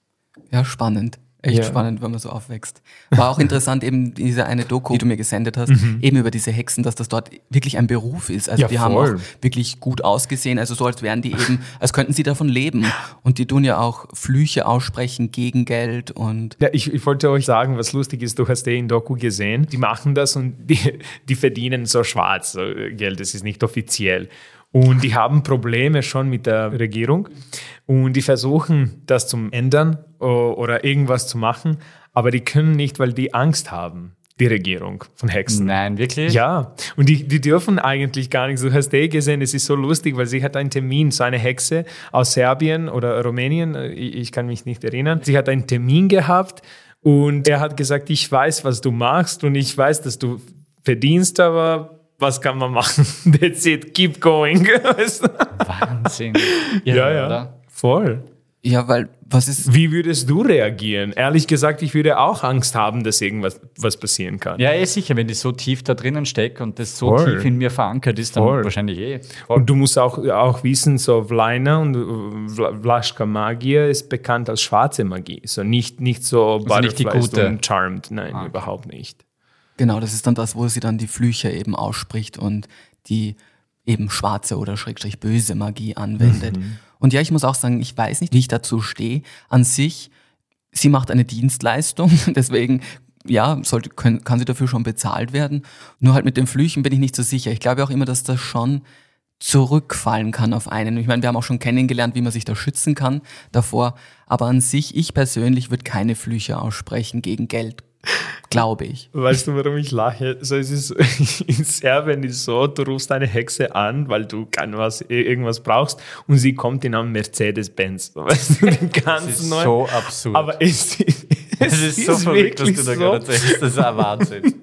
Ja, spannend. Echt Ja. spannend, wenn man so aufwächst. War auch interessant, eben diese eine Doku, die du mir gesendet hast, eben über diese Hexen, dass das dort wirklich ein Beruf ist. Also Ja, die haben voll. auch wirklich gut ausgesehen, also so als wären die eben, als könnten sie davon leben. Und die tun ja auch Flüche aussprechen gegen Geld und Ja, ich, ich wollte euch sagen, was lustig ist, du hast den in Doku gesehen, die machen das und die, die verdienen so schwarz so Geld, das ist nicht offiziell. Und die haben Probleme schon mit der Regierung und die versuchen, das zu ändern o- oder irgendwas zu machen, aber die können nicht, weil die Angst haben, die Regierung von Hexen. Nein, wirklich? Ja, und die, die dürfen eigentlich gar nichts. Du hast eh gesehen, es ist so lustig, weil sie hat einen Termin, so eine Hexe aus Serbien oder Rumänien, ich, ich kann mich nicht erinnern. Sie hat einen Termin gehabt und er hat gesagt, ich weiß, was du machst und ich weiß, dass du verdienst, aber was kann man machen? That's it, keep going. Weißt du? Wahnsinn. Ja, ja, Oder? voll. ja, weil was ist, Wie würdest du reagieren? Ehrlich gesagt, ich würde auch Angst haben, dass irgendwas was passieren kann. Ja, eh sicher, wenn ich so tief da drinnen stecke und das so Voll. tief in mir verankert ist, dann Voll. wahrscheinlich eh. Und du musst auch, auch wissen, so Vlaina und Vla- Vlaška Magia ist bekannt als schwarze Magie. So nicht, nicht so nicht die Butterflies gute. und Charmed. Nein, Ah. überhaupt nicht. genau, das ist dann das, wo sie dann die Flüche eben ausspricht und die eben schwarze oder schrägstrich böse Magie anwendet. Und ja, ich muss auch sagen, ich weiß nicht, wie ich dazu stehe. An sich, sie macht eine Dienstleistung, deswegen, ja, sollte, können, kann sie dafür schon bezahlt werden. Nur halt mit den Flüchen bin ich nicht so sicher. Ich glaube auch immer, dass das schon zurückfallen kann auf einen. Ich meine, wir haben auch schon kennengelernt, wie man sich da schützen kann davor. Aber an sich, ich persönlich würde keine Flüche aussprechen gegen Geld, glaube ich. Weißt du, warum ich lache? So, es ist, in Serbien ist es so, du rufst eine Hexe an, weil du kann was, irgendwas brauchst und sie kommt in einem Mercedes-Benz. Weißt du, den ganz Das ist neu. so absurd. Aber es, es das ist so verrückt, was wirklich du da so. gerade erzählst. Das ist ein Wahnsinn.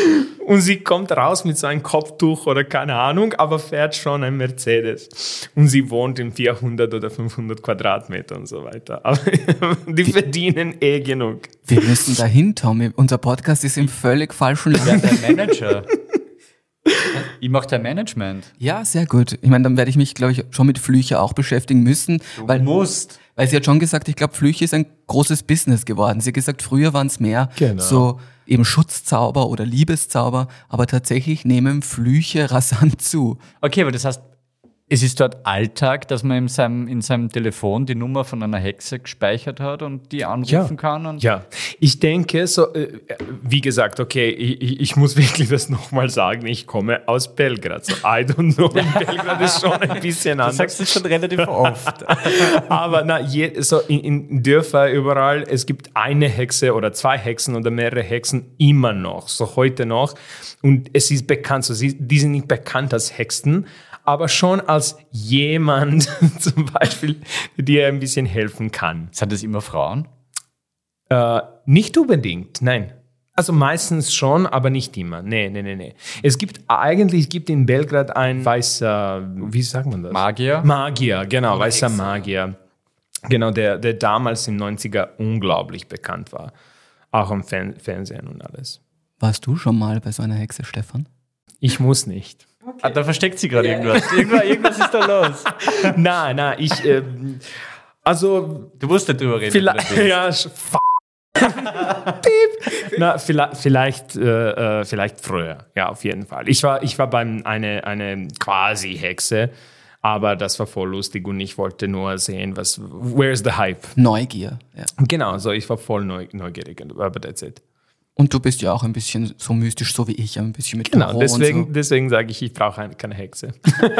Und sie kommt raus mit so einem Kopftuch oder keine Ahnung, aber fährt schon ein Mercedes. Und sie wohnt in vierhundert oder fünfhundert Quadratmeter und so weiter. Aber die verdienen eh genug. Wir müssen dahin, Tommy. Unser Podcast ist im völlig falschen Wer Land. der Manager? Ich mache dein Management. Ja, sehr gut. Ich meine, dann werde ich mich, glaube ich, schon mit Flüche auch beschäftigen müssen. Du weil, musst. Weil sie hat schon gesagt, ich glaube, Flüche ist ein großes Business geworden. Sie hat gesagt, früher waren es mehr Genau. so eben Schutzzauber oder Liebeszauber, aber tatsächlich nehmen Flüche rasant zu. Okay, aber das heißt, es ist dort Alltag, dass man in seinem, in seinem Telefon die Nummer von einer Hexe gespeichert hat und die anrufen Ja. kann. Und Ja, ich denke, so, äh, wie gesagt, okay, ich, ich muss wirklich das nochmal sagen, ich komme aus Belgrad. So, I don't know, in Belgrad ist schon ein bisschen Du anders. sagst es schon relativ oft. Aber na, je, so in, in Dörfer überall, es gibt eine Hexe oder zwei Hexen oder mehrere Hexen immer noch, so heute noch. Und es ist bekannt, so, sie, die sind nicht bekannt als Hexen, aber schon als jemand zum Beispiel, der ein bisschen helfen kann. Sind das immer Frauen? Äh, nicht unbedingt, nein. Also meistens schon, aber nicht immer. Nee, nee, nee, nee. Es gibt eigentlich, es gibt in Belgrad ein weißer, wie sagt man das? Magier? Magier, genau, weißer Magier. Genau, der, der damals in den neunziger unglaublich bekannt war. Auch am Fern- Fernsehen und alles. Warst du schon mal bei so einer Hexe, Stefan? Ich muss nicht. Ah, da versteckt sie gerade irgendwas. irgendwas. Irgendwas ist da los. Nein, nein, ich, ähm, also, Du musst nicht drüber reden. vielleicht, wenn du ja, sch- f- Piep. Na, vielleicht, vielleicht, äh, äh, vielleicht früher, ja, auf jeden Fall. Ich war, ich war beim eine, eine quasi Hexe, aber das war voll lustig und ich wollte nur sehen, was, where's the hype? Neugier. Ja. Genau, so, ich war voll neu, neugierig, aber that's it. Und du bist ja auch ein bisschen so mystisch, so wie ich, ein bisschen mit Genau, Tarot deswegen, und so. deswegen sage ich, ich brauche eine, keine Hexe.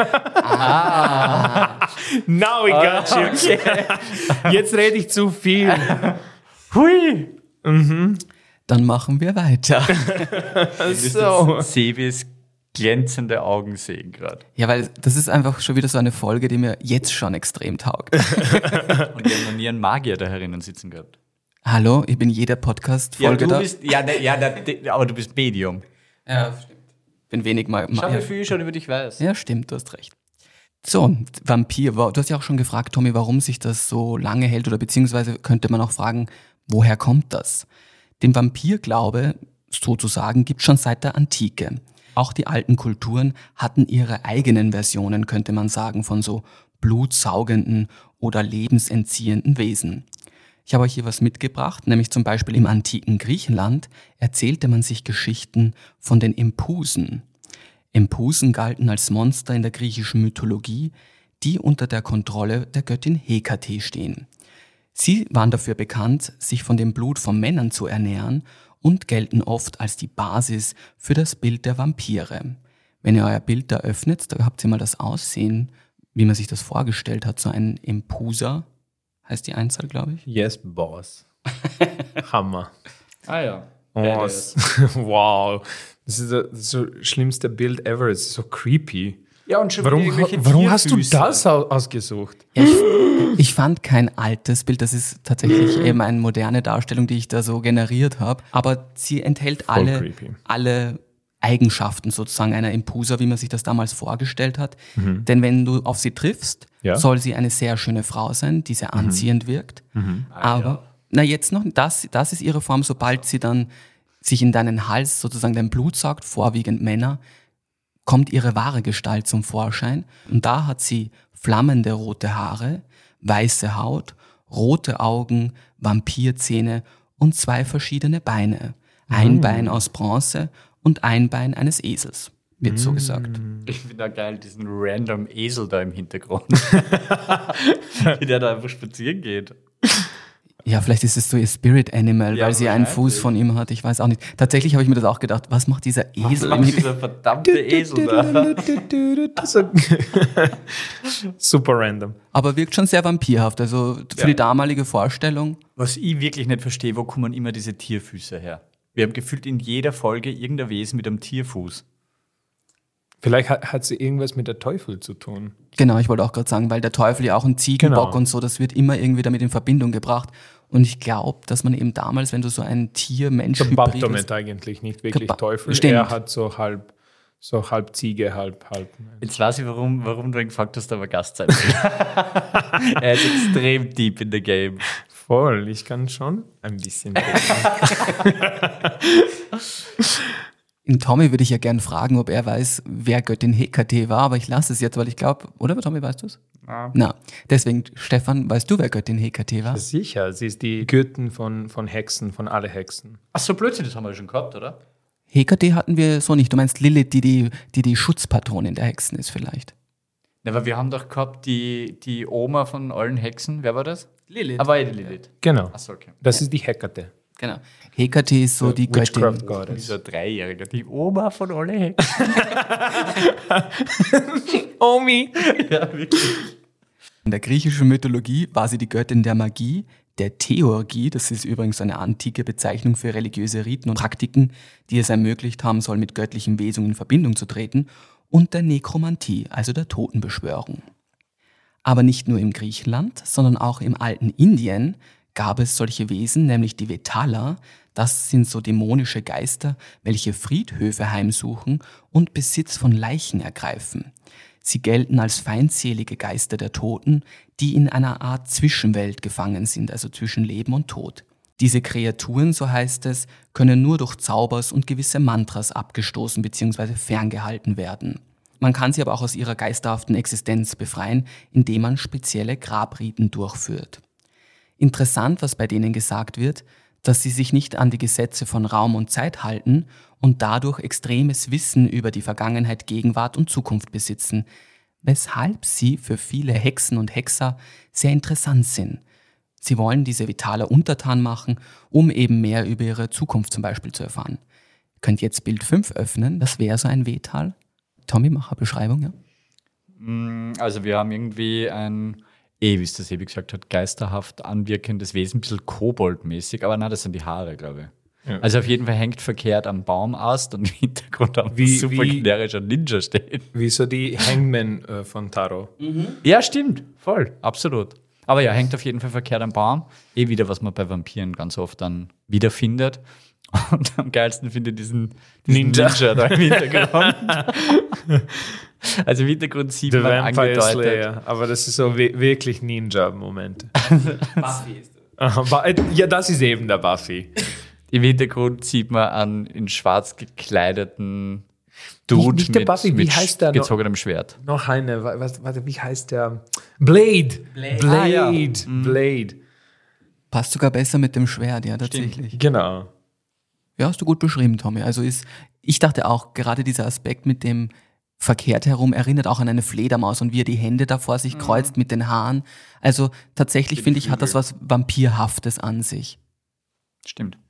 ah. Now we got you. Jetzt rede ich zu viel. Hui! Dann machen wir weiter. So. Sebis glänzende Augen sehen gerade. Ja, weil das ist einfach schon wieder so eine Folge, die mir jetzt schon extrem taugt. Und wir haben noch nie einen Magier da herinnen sitzen gehabt. Hallo, ich bin jeder Podcast-Folge du da. bist, ja, ne, ja ne, aber du bist Medium. Ja, stimmt. Bin wenig mal. Schau, ja. wie viel ich schon über dich weiß. Ja, stimmt, du hast recht. So, Vampir, wa- du hast ja auch schon gefragt, Tommy, warum sich das so lange hält oder beziehungsweise könnte man auch fragen, Woher kommt das? Den Vampirglaube, sozusagen, gibt es schon seit der Antike. Auch die alten Kulturen hatten ihre eigenen Versionen, könnte man sagen, von so blutsaugenden oder lebensentziehenden Wesen. Ich habe euch hier was mitgebracht, nämlich zum Beispiel im antiken Griechenland erzählte man sich Geschichten von den Empusen. Empusen galten als Monster in der griechischen Mythologie, die unter der Kontrolle der Göttin Hekate stehen. Sie waren dafür bekannt, sich von dem Blut von Männern zu ernähren und gelten oft als die Basis für das Bild der Vampire. Wenn ihr euer Bild da öffnet, da habt ihr mal das Aussehen, wie man sich das vorgestellt hat, so ein Empuser, heißt die Einzahl, glaube ich. Yes, Boss. Hammer. Ah ja. Oh, wow. Das ist das, das schlimmste Bild ever. Es ist so creepy. Ja, und schon Warum, warum hast du das ausgesucht? Ja, ich, ich fand kein altes Bild, das ist tatsächlich eben eine moderne Darstellung, die ich da so generiert habe. Aber sie enthält alle, alle Eigenschaften sozusagen einer Empusa, wie man sich das damals vorgestellt hat. Mhm. Denn wenn du auf sie triffst, ja. soll sie eine sehr schöne Frau sein, die sehr anziehend mhm. wirkt. Mhm. Aber, ah, ja. na jetzt noch, das, das ist ihre Form, sobald sie dann sich in deinen Hals sozusagen dein Blut saugt, vorwiegend Männer, kommt ihre wahre Gestalt zum Vorschein. Und da hat sie flammende rote Haare, weiße Haut, rote Augen, Vampirzähne und zwei verschiedene Beine. Ein mm. Bein aus Bronze und ein Bein eines Esels, wird mm. so gesagt. Ich finde da geil, diesen random Esel da im Hintergrund. Wie der da einfach spazieren geht. Ja, vielleicht ist es so ihr Spirit Animal, ja, weil sie einen Fuß von ihm hat. Ich weiß auch nicht. Tatsächlich habe ich mir das auch gedacht. Was macht dieser Esel? Was macht dieser verdammte Esel da? Super random. Aber wirkt schon sehr vampirhaft. Also für ja. die damalige Vorstellung. Was ich wirklich nicht verstehe, wo kommen immer diese Tierfüße her? Wir haben gefühlt in jeder Folge irgendein Wesen mit einem Tierfuß. Vielleicht hat, hat sie irgendwas mit der Teufel zu tun. Genau, ich wollte auch gerade sagen, weil der Teufel ja auch ein Ziegenbock genau. und so, das wird immer irgendwie damit in Verbindung gebracht. Und ich glaube, dass man eben damals, wenn du so ein Tier-Mensch-Hybrid... Baphomet eigentlich, nicht wirklich Keba- Teufel. Stimmt. Er hat so halb, so halb Ziege, halb, halb... Jetzt weiß ich, warum, warum du ihn gefragt hast, aber Gast sein will. Er ist extrem deep in the game. Voll, ich kann schon ein bisschen... In Tommy würde ich ja gerne fragen, ob er weiß, wer Göttin Hekate war, aber ich lasse es jetzt, weil ich glaube, oder Tommy, weißt du es? Ja. Na, deswegen, Stefan, weißt du, wer Göttin Hekate war? Sicher, sie ist die Göttin von, von Hexen, von alle Hexen. Ach so, Blödsinn, das haben wir schon gehabt, oder? Hekate hatten wir so nicht. Du meinst Lilith, die die, die, die Schutzpatronin der Hexen ist vielleicht. Ja, aber wir haben doch gehabt die, die Oma von allen Hexen, wer war das? Lilith. Aber die Lilith. Genau, Ach so, okay. das ist die Hekate. Genau. Hekate ist so die Göttin. So ein Dreijähriger, die Oma von alle Hexen. Omi. Ja, wirklich. In der griechischen Mythologie war sie die Göttin der Magie, der Theurgie, das ist übrigens eine antike Bezeichnung für religiöse Riten und Praktiken, die es ermöglicht haben soll, mit göttlichen Wesungen in Verbindung zu treten, und der Nekromantie, also der Totenbeschwörung. Aber nicht nur im Griechenland, sondern auch im alten Indien gab es solche Wesen, nämlich die Vetala. Das sind so dämonische Geister, welche Friedhöfe heimsuchen und Besitz von Leichen ergreifen. Sie gelten als feindselige Geister der Toten, die in einer Art Zwischenwelt gefangen sind, also zwischen Leben und Tod. Diese Kreaturen, so heißt es, können nur durch Zaubers und gewisse Mantras abgestoßen bzw. ferngehalten werden. Man kann sie aber auch aus ihrer geisterhaften Existenz befreien, indem man spezielle Grabriten durchführt. Interessant, was bei denen gesagt wird, dass sie sich nicht an die Gesetze von Raum und Zeit halten und dadurch extremes Wissen über die Vergangenheit, Gegenwart und Zukunft besitzen, weshalb sie für viele Hexen und Hexer sehr interessant sind. Sie wollen diese Vitale untertan machen, um eben mehr über ihre Zukunft zum Beispiel zu erfahren. Ihr könnt jetzt Bild fünf öffnen, das wäre so ein Vetal. Tommy, mach eine Beschreibung, ja? Also wir haben irgendwie ein... Eh, wie es das Ebi gesagt hat, geisterhaft anwirkendes Wesen, ein bisschen koboldmäßig, aber nein, das sind die Haare, glaube ich. Ja. Also auf jeden Fall hängt verkehrt am Baumast und im Hintergrund haben wir super generischer Ninja stehen. Wie so die Hangman äh, von Taro. Mhm. Ja, stimmt, voll, absolut. Aber ja, hängt auf jeden Fall verkehrt am Baum. Eh wieder, was man bei Vampiren ganz oft dann wiederfindet. Und am geilsten finde ich diesen, diesen Ninja. Ninja da im Hintergrund. Also im Hintergrund sieht The man Vampire angedeutet. Slayer, aber das ist so we- wirklich Ninja-Moment. Buffy ist das. Ja, das ist eben der Buffy. Im Hintergrund sieht man einen in schwarz gekleideten Dude Nicht der mit, Buffy, wie mit heißt der noch? gezogenem Schwert. Noch eine, was, warte, wie heißt der? Blade. Blade. Blade. Ah, ja. Blade. Passt sogar besser mit dem Schwert, ja, tatsächlich. Genau. Ja, hast du gut beschrieben, Tommy. Also ist, ich dachte auch, gerade dieser Aspekt mit dem verkehrt herum erinnert auch an eine Fledermaus und wie er die Hände da vor sich kreuzt mit den Haaren. Also tatsächlich, finde ich, hat das was Vampirhaftes an sich. Stimmt.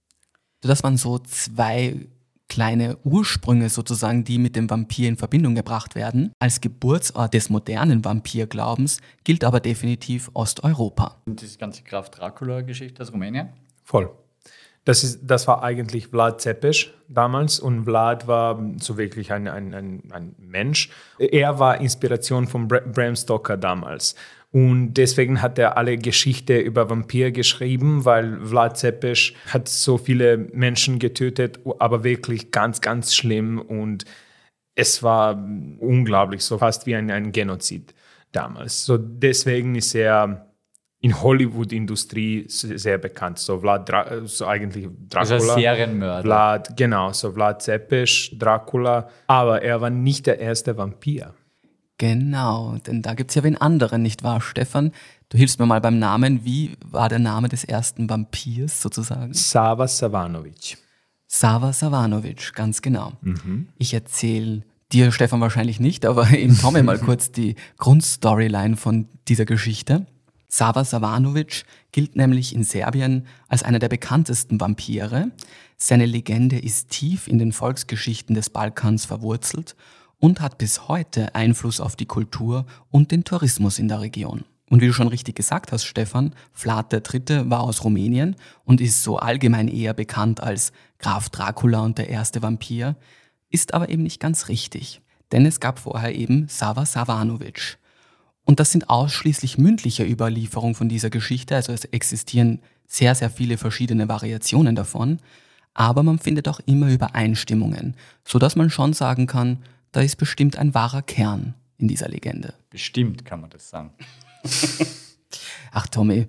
Das waren so zwei kleine Ursprünge sozusagen, die mit dem Vampir in Verbindung gebracht werden. Als Geburtsort des modernen Vampirglaubens gilt aber definitiv Osteuropa. Und diese ganze Graf Dracula-Geschichte aus Rumänien? Voll. Das, ist, das war eigentlich Vlad Tepes damals und Vlad war so wirklich ein, ein, ein, ein Mensch. Er war Inspiration von Bram Stoker damals. Und deswegen hat er alle Geschichte über Vampir geschrieben, weil Vlad Tepes hat so viele Menschen getötet, aber wirklich ganz, ganz schlimm. Und es war unglaublich, so fast wie ein, ein Genozid damals. So deswegen ist er in Hollywood-Industrie sehr bekannt. So Vlad, Dra- so eigentlich Dracula. Also ein Serienmörder. Vlad, genau, so Vlad Tepes, Dracula. Aber er war nicht der erste Vampir. Genau, denn da gibt's ja wen anderen, nicht wahr, Stefan? Du hilfst mir mal beim Namen. Wie war der Name des ersten Vampirs sozusagen? Sava Savanovic. Sava Savanovic, ganz genau. Mhm. Ich erzähle dir, Stefan, wahrscheinlich nicht, aber eben Tommy mal kurz die Grundstoryline von dieser Geschichte. Sava Savanovic gilt nämlich in Serbien als einer der bekanntesten Vampire. Seine Legende ist tief in den Volksgeschichten des Balkans verwurzelt und hat bis heute Einfluss auf die Kultur und den Tourismus in der Region. Und wie du schon richtig gesagt hast, Stefan, Vlad der Dritte war aus Rumänien und ist so allgemein eher bekannt als Graf Dracula und der erste Vampir, ist aber eben nicht ganz richtig. Denn es gab vorher eben Sava Savanovic. Und das sind ausschließlich mündliche Überlieferungen von dieser Geschichte, also es existieren sehr, sehr viele verschiedene Variationen davon, aber man findet auch immer Übereinstimmungen, sodass man schon sagen kann, da ist bestimmt ein wahrer Kern in dieser Legende. Bestimmt kann man das sagen. Ach, Tommy.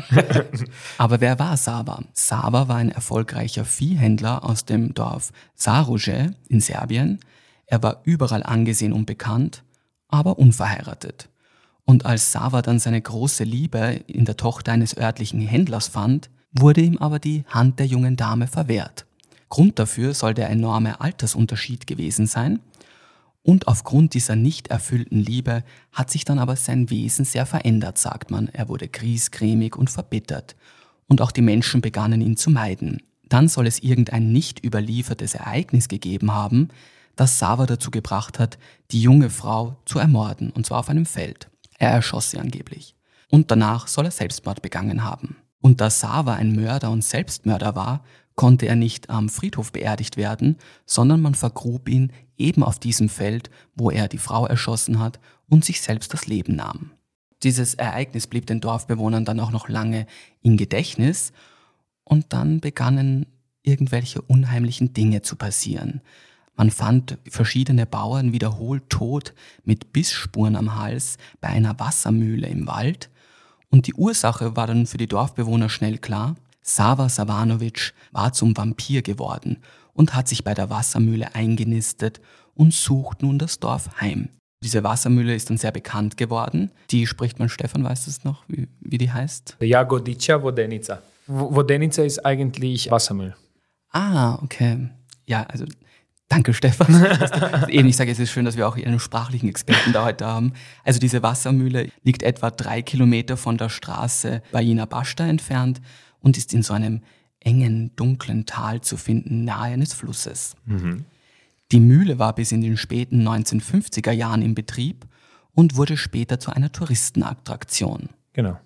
Aber wer war Sava? Sava war ein erfolgreicher Viehhändler aus dem Dorf Saruže in Serbien. Er war überall angesehen und bekannt, aber unverheiratet. Und als Sava dann seine große Liebe in der Tochter eines örtlichen Händlers fand, wurde ihm aber die Hand der jungen Dame verwehrt. Grund dafür soll der enorme Altersunterschied gewesen sein. Und aufgrund dieser nicht erfüllten Liebe hat sich dann aber sein Wesen sehr verändert, sagt man. Er wurde griesgrämig und verbittert. Und auch die Menschen begannen ihn zu meiden. Dann soll es irgendein nicht überliefertes Ereignis gegeben haben, das Sava dazu gebracht hat, die junge Frau zu ermorden, und zwar auf einem Feld. Er erschoss sie angeblich. Und danach soll er Selbstmord begangen haben. Und da Sava ein Mörder und Selbstmörder war, konnte er nicht am Friedhof beerdigt werden, sondern man vergrub ihn eben auf diesem Feld, wo er die Frau erschossen hat und sich selbst das Leben nahm. Dieses Ereignis blieb den Dorfbewohnern dann auch noch lange im Gedächtnis und dann begannen irgendwelche unheimlichen Dinge zu passieren. Man fand verschiedene Bauern wiederholt tot mit Bissspuren am Hals bei einer Wassermühle im Wald und die Ursache war dann für die Dorfbewohner schnell klar. Sava Savanovic war zum Vampir geworden und hat sich bei der Wassermühle eingenistet und sucht nun das Dorf heim. Diese Wassermühle ist dann sehr bekannt geworden. Die spricht man, Stefan, weißt du es noch, wie, wie die heißt? Jagodica Vodenica. Vodenica ist eigentlich Wassermüll. Ah, okay. Ja, also danke, Stefan. Eben, ich sage, es ist schön, dass wir auch einen sprachlichen Experten da heute haben. Also diese Wassermühle liegt etwa drei Kilometer von der Straße Bajina Bašta entfernt und ist in so einem engen, dunklen Tal zu finden, nahe eines Flusses. Mhm. Die Mühle war bis in den späten neunzehnhundertfünfziger Jahren in Betrieb und wurde später zu einer Touristenattraktion. Genau.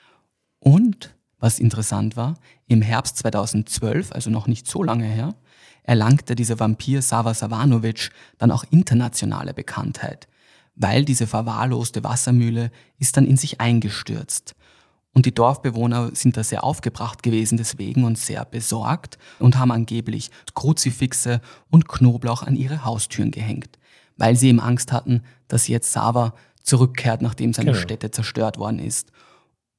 Und, was interessant war, im Herbst zweitausendzwölf, also noch nicht so lange her, erlangte dieser Vampir Sava Savanovic dann auch internationale Bekanntheit, weil diese verwahrloste Wassermühle ist dann in sich eingestürzt. Und die Dorfbewohner sind da sehr aufgebracht gewesen deswegen und sehr besorgt und haben angeblich Kruzifixe und Knoblauch an ihre Haustüren gehängt, weil sie eben Angst hatten, dass jetzt Sava zurückkehrt, nachdem seine genau. Stätte zerstört worden ist.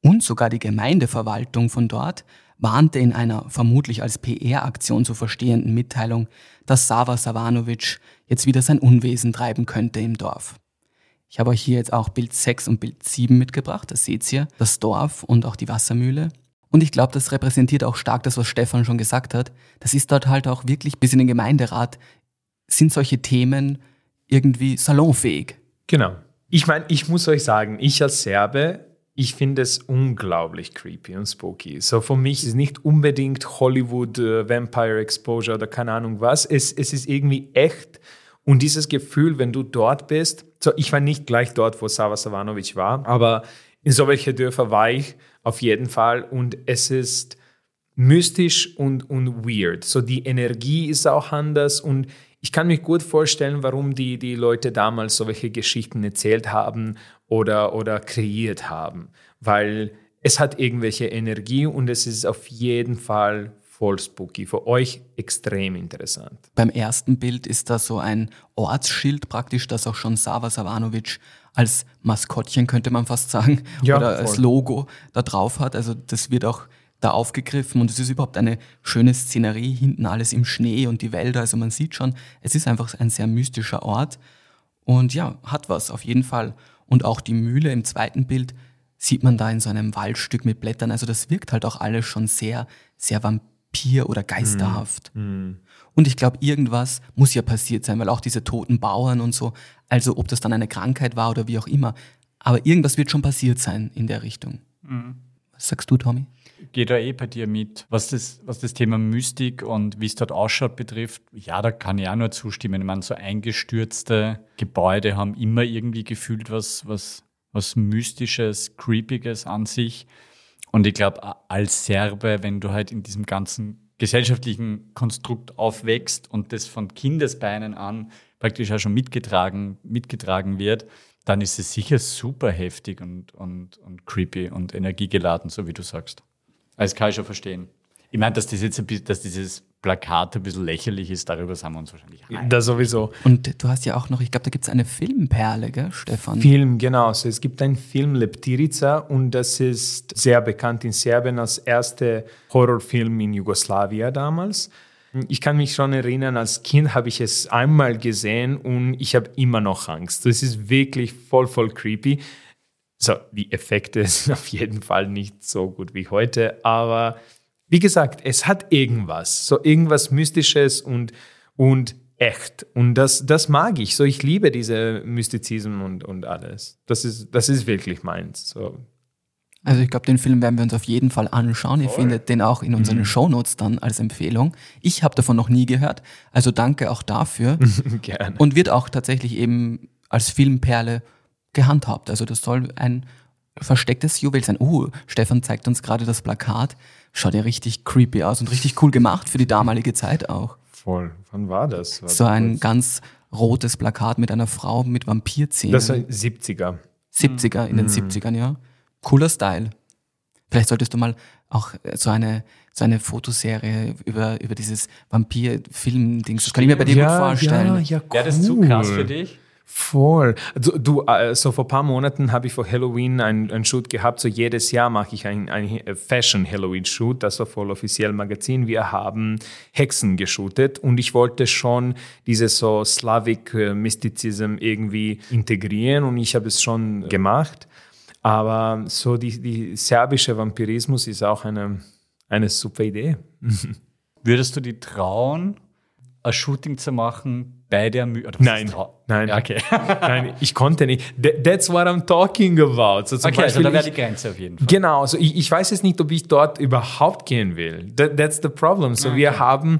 Und sogar die Gemeindeverwaltung von dort warnte in einer vermutlich als P R-Aktion zu verstehenden Mitteilung, dass Sava Savanovic jetzt wieder sein Unwesen treiben könnte im Dorf. Ich habe euch hier jetzt auch Bild sechs und Bild sieben mitgebracht, das seht ihr, das Dorf und auch die Wassermühle. Und ich glaube, das repräsentiert auch stark das, was Stefan schon gesagt hat. Das ist dort halt auch wirklich, bis in den Gemeinderat, sind solche Themen irgendwie salonfähig. Genau. Ich meine, ich muss euch sagen, ich als Serbe, ich finde es unglaublich creepy und spooky. So für mich ist es nicht unbedingt Hollywood, äh, Vampire Exposure oder keine Ahnung was. Es, es ist irgendwie echt. Und dieses Gefühl, wenn du dort bist, so ich war nicht gleich dort, wo Sava Savanovic war, aber in so welche Dörfer war ich auf jeden Fall. Und es ist mystisch und, und weird. So die Energie ist auch anders und ich kann mich gut vorstellen, warum die, die Leute damals solche Geschichten erzählt haben oder, oder kreiert haben. Weil es hat irgendwelche Energie und es ist auf jeden Fall voll spooky. Für euch extrem interessant. Beim ersten Bild ist da so ein Ortsschild praktisch, das auch schon Sava Savanovic als Maskottchen, könnte man fast sagen, ja, oder voll. als Logo da drauf hat. Also das wird auch da aufgegriffen und es ist überhaupt eine schöne Szenerie, hinten alles im Schnee und die Wälder, also man sieht schon, es ist einfach ein sehr mystischer Ort und ja, hat was auf jeden Fall. Und auch die Mühle im zweiten Bild sieht man da in so einem Waldstück mit Blättern, also das wirkt halt auch alles schon sehr, sehr vampir- oder geisterhaft. Mm. Und ich glaube, irgendwas muss ja passiert sein, weil auch diese toten Bauern und so, also ob das dann eine Krankheit war oder wie auch immer, aber irgendwas wird schon passiert sein in der Richtung. Mhm. Was sagst du, Tommy? Geht da eh bei dir mit. Was das, was das Thema Mystik und wie es dort ausschaut betrifft, ja, da kann ich auch nur zustimmen. Ich meine, so eingestürzte Gebäude haben immer irgendwie gefühlt was, was, was Mystisches, Creepiges an sich. Und ich glaube, als Serbe, wenn du halt in diesem ganzen gesellschaftlichen Konstrukt aufwächst und das von Kindesbeinen an praktisch auch schon mitgetragen, mitgetragen wird, dann ist es sicher super heftig und, und, und creepy und energiegeladen, so wie du sagst. Das kann ich schon verstehen. Ich meine, dass, das jetzt ein bisschen, dass dieses Plakat ein bisschen lächerlich ist, darüber sind wir uns wahrscheinlich einig. Das sowieso. Und du hast ja auch noch, ich glaube, da gibt es eine Filmperle, gell, Stefan? Film, genau. Also es gibt einen Film, Leptirica, und das ist sehr bekannt in Serbien als erster Horrorfilm in Jugoslawien damals. Ich kann mich schon erinnern, als Kind habe ich es einmal gesehen und ich habe immer noch Angst. Das ist wirklich voll, voll creepy. So, die Effekte sind auf jeden Fall nicht so gut wie heute, aber wie gesagt, es hat irgendwas, so irgendwas Mystisches und, und echt. Und das, das mag ich. So, ich liebe diese Mystizismus und, und alles. Das ist, das ist wirklich meins. So. Also ich glaube, den Film werden wir uns auf jeden Fall anschauen. Ihr findet den auch in unseren mhm. Shownotes dann als Empfehlung. Ich habe davon noch nie gehört, also danke auch dafür. Gerne. Und wird auch tatsächlich eben als Filmperle gehandhabt. Also das soll ein verstecktes Juwel sein. Oh, Stefan zeigt uns gerade das Plakat. Schaut ja richtig creepy aus und richtig cool gemacht für die damalige Zeit auch. Voll. Wann war das? War so ein kurz? ganz rotes Plakat mit einer Frau mit Vampirzähnen. Das war siebziger. siebziger, in den Mhm. siebzigern, ja. Cooler Style. Vielleicht solltest du mal auch so eine, so eine Fotoserie über, über dieses Vampir-Film-Dings. Das kann ich mir bei dir gut vorstellen. Ja, ja, cool. Wäre das zu krass für dich? Voll. Also, du, also vor ein paar Monaten habe ich vor Halloween einen, einen Shoot gehabt. So jedes Jahr mache ich einen, einen Fashion-Halloween-Shoot. Das war voll offiziell Magazin. Wir haben Hexen geshootet und ich wollte schon dieses so Slavic Mysticism irgendwie integrieren und ich habe es schon gemacht. Aber so die, die serbische Vampirismus ist auch eine, eine super Idee. Würdest du die trauen, ein Shooting zu machen bei der Mühle? Nein, nein, ja, okay. nein, ich konnte nicht. That's what I'm talking about. So zum Okay, Beispiel also da wäre ich, die Grenze auf jeden Fall. Genau, also ich, ich weiß jetzt nicht, ob ich dort überhaupt gehen will. That, that's the problem. So Okay. wir haben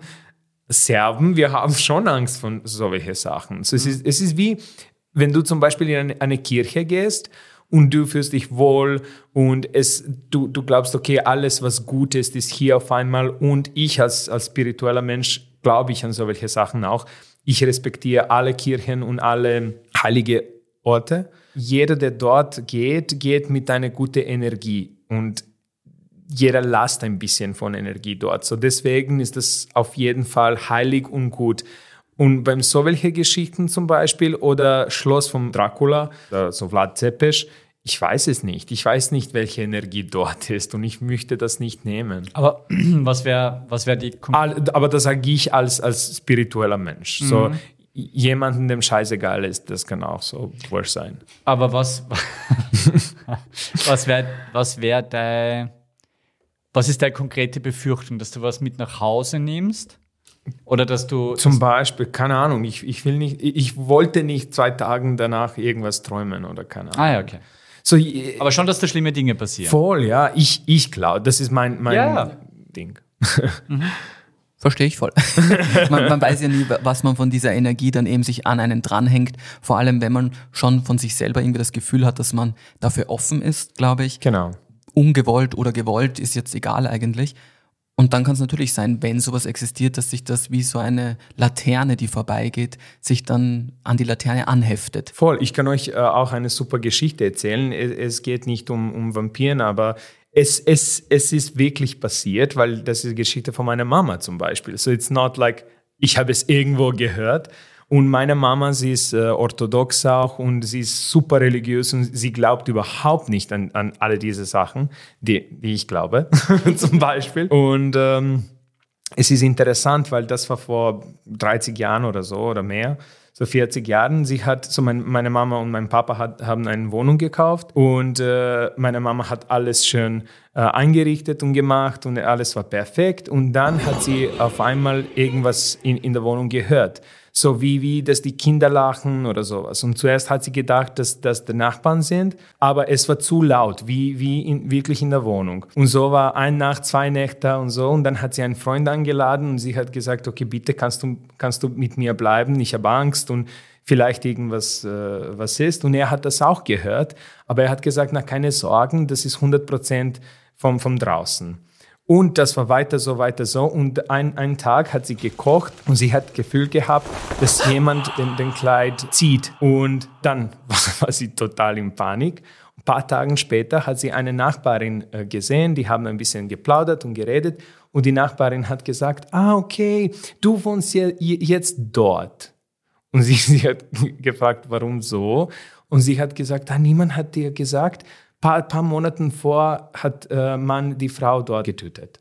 Serben, wir haben schon Angst von solchen Sachen. So es, ist, es ist wie, wenn du zum Beispiel in eine, eine Kirche gehst und du fühlst dich wohl und es, du, du glaubst, okay, alles, was gut ist, ist hier auf einmal. Und ich als, als spiritueller Mensch glaube ich an solche Sachen auch. Ich respektiere alle Kirchen und alle heilige Orte. Jeder, der dort geht, geht mit einer guten Energie. Und jeder lasst ein bisschen von Energie dort. So deswegen ist das auf jeden Fall heilig und gut. Und beim solche Geschichten zum Beispiel oder Schloss von Dracula, so Vlad Tepes, Ich weiß es nicht. Ich weiß nicht, welche Energie dort ist und ich möchte das nicht nehmen. Aber was wäre was wär die... Kon- Aber das sage ich als, als spiritueller Mensch. Mhm. So, jemandem, dem scheißegal ist, das kann auch so wurscht sein. Aber was, was wäre was wär dein... Was ist deine konkrete Befürchtung? Dass du was mit nach Hause nimmst? Oder dass du... Zum Beispiel, keine Ahnung, ich, ich will nicht, ich wollte nicht zwei Tage danach irgendwas träumen oder keine Ahnung. Ah ja, okay. So, Aber schon, dass da schlimme Dinge passieren. voll, ja. Ich, ich glaube, das ist mein, mein Ja. Ding. Verstehe ich voll. man, man weiß ja nie, was man von dieser Energie dann eben sich an einen dranhängt. Vor allem, wenn man schon von sich selber irgendwie das Gefühl hat, dass man dafür offen ist, glaube ich. Genau. Ungewollt oder gewollt, ist jetzt egal eigentlich. Und dann kann es natürlich sein, wenn sowas existiert, dass sich das wie so eine Laterne, die vorbeigeht, sich dann an die Laterne anheftet. Voll, ich kann euch äh, auch eine super Geschichte erzählen. Es, es geht nicht um, um Vampiren, aber es, es, es ist wirklich passiert, weil das ist die Geschichte von meiner Mama zum Beispiel. So it's not like, ich habe es irgendwo gehört. Und meine Mama, sie ist äh, orthodox auch und sie ist super religiös und sie glaubt überhaupt nicht an, an alle diese Sachen, die, die ich glaube, zum Beispiel. Und ähm, es ist interessant, weil das war vor dreißig Jahren oder so oder mehr, so vierzig Jahren. Sie hat, so mein, meine Mama und mein Papa hat, haben eine Wohnung gekauft und äh, meine Mama hat alles schön äh, eingerichtet und gemacht und alles war perfekt. Und dann hat sie auf einmal irgendwas in, in der Wohnung gehört. So wie, wie, dass die Kinder lachen oder sowas. Und zuerst hat sie gedacht, dass das die Nachbarn sind, aber es war zu laut, wie, wie in, wirklich in der Wohnung. Und so war eine Nacht, zwei Nächte und so. Und dann hat sie einen Freund eingeladen und sie hat gesagt, okay, bitte kannst du, kannst du mit mir bleiben, ich habe Angst und vielleicht irgendwas äh, was ist. Und er hat das auch gehört, aber er hat gesagt, na, keine Sorgen, das ist hundert Prozent vom, vom draußen. Und das war weiter so, weiter so. Und ein, einen Tag hat sie gekocht und sie hat Gefühl gehabt, dass jemand den, den Kleid zieht. Und dann war sie total in Panik. Ein paar Tage später hat sie eine Nachbarin äh, gesehen, die haben ein bisschen geplaudert und geredet. Und die Nachbarin hat gesagt, ah, okay, du wohnst ja jetzt dort. Und sie, sie hat gefragt, warum so? Und sie hat gesagt, ah, niemand hat dir gesagt, Paar, paar Monaten vor hat äh, man die Frau dort getötet.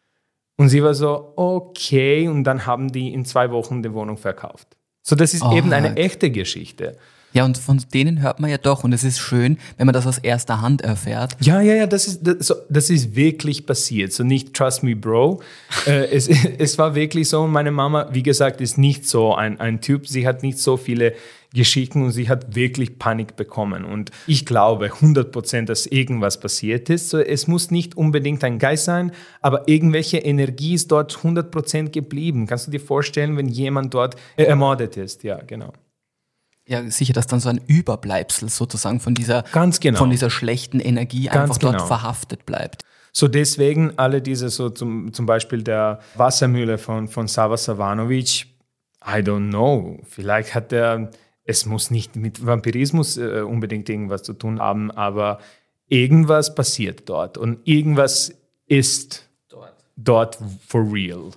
Und sie war so, okay, und dann haben die in zwei Wochen die Wohnung verkauft. So, das ist Oh, eben eine halt. echte Geschichte. Ja, und von denen hört man ja doch. Und es ist schön, wenn man das aus erster Hand erfährt. Ja, ja, ja, das ist, das, so, das ist wirklich passiert. So nicht trust me, bro. äh, es, es war wirklich so. Und meine Mama, wie gesagt, ist nicht so ein, ein Typ. Sie hat nicht so viele Geschichten und sie hat wirklich Panik bekommen. Und ich glaube hundert Prozent, dass irgendwas passiert ist. So, es muss nicht unbedingt ein Geist sein, aber irgendwelche Energie ist dort hundert Prozent geblieben. Kannst du dir vorstellen, wenn jemand dort äh, ermordet ist? Ja, genau. Ja, sicher, dass dann so ein Überbleibsel sozusagen von dieser, Ganz genau. von dieser schlechten Energie Ganz einfach dort genau. verhaftet bleibt. So deswegen alle diese, so zum, zum Beispiel der Wassermühle von, von Sava Savanovic, I don't know, vielleicht hat er, es muss nicht mit Vampirismus äh, unbedingt irgendwas zu tun haben, aber irgendwas passiert dort und irgendwas ist dort, dort for real.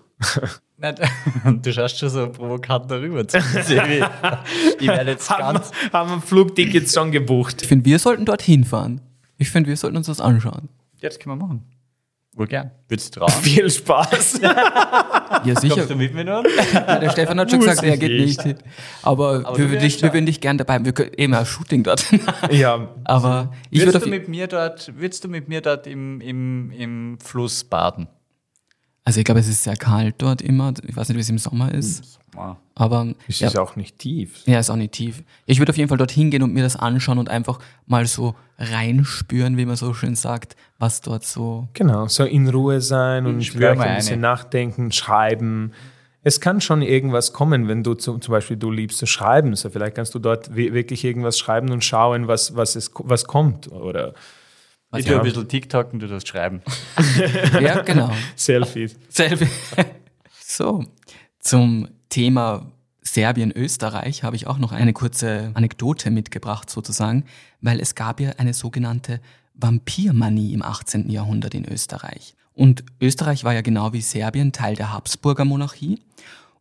Du schaust schon so provokant darüber zu sehen. Ich werde jetzt ganz... Haben wir Flugtickets schon gebucht. Ich finde, wir sollten dorthin fahren. Ich finde, wir sollten uns das anschauen. Ja, das können wir machen. Wohl gern. Würdest du trauen? Viel Spaß. Ja, sicher. Kommst du mit mir noch? Ja, der Stefan hat schon Muss gesagt, er ich geht nicht. nicht. Aber, Aber wir, du würden wärst dich, wir würden dich gern dabei haben. Wir können eben ein Shooting dort. Ja, Aber ich würde Würdest auf du mit mir dort, würdest du mit mir dort im, im, im Fluss baden? Also ich glaube, es ist sehr kalt dort immer. Ich weiß nicht, wie es im Sommer ist. Aber es ja, ist auch nicht tief. ja, ist auch nicht tief. Ich würde auf jeden Fall dorthin gehen und mir das anschauen und einfach mal so reinspüren, wie man so schön sagt, was dort so... Genau, so in Ruhe sein und Spür vielleicht mal ein bisschen eine. nachdenken, schreiben. Es kann schon irgendwas kommen, wenn du zum, zum Beispiel, du liebst zu schreiben. So vielleicht kannst du dort we- wirklich irgendwas schreiben und schauen, was, was, es, was kommt. Oder Ich ja. tue ein bisschen TikTok und du darfst schreiben. Ja, genau. Selfies. Selfie. So, zum Thema Serbien-Österreich habe ich auch noch eine kurze Anekdote mitgebracht sozusagen, weil es gab ja eine sogenannte Vampirmanie im achtzehnten Jahrhundert in Österreich. Und Österreich war ja genau wie Serbien Teil der Habsburger Monarchie.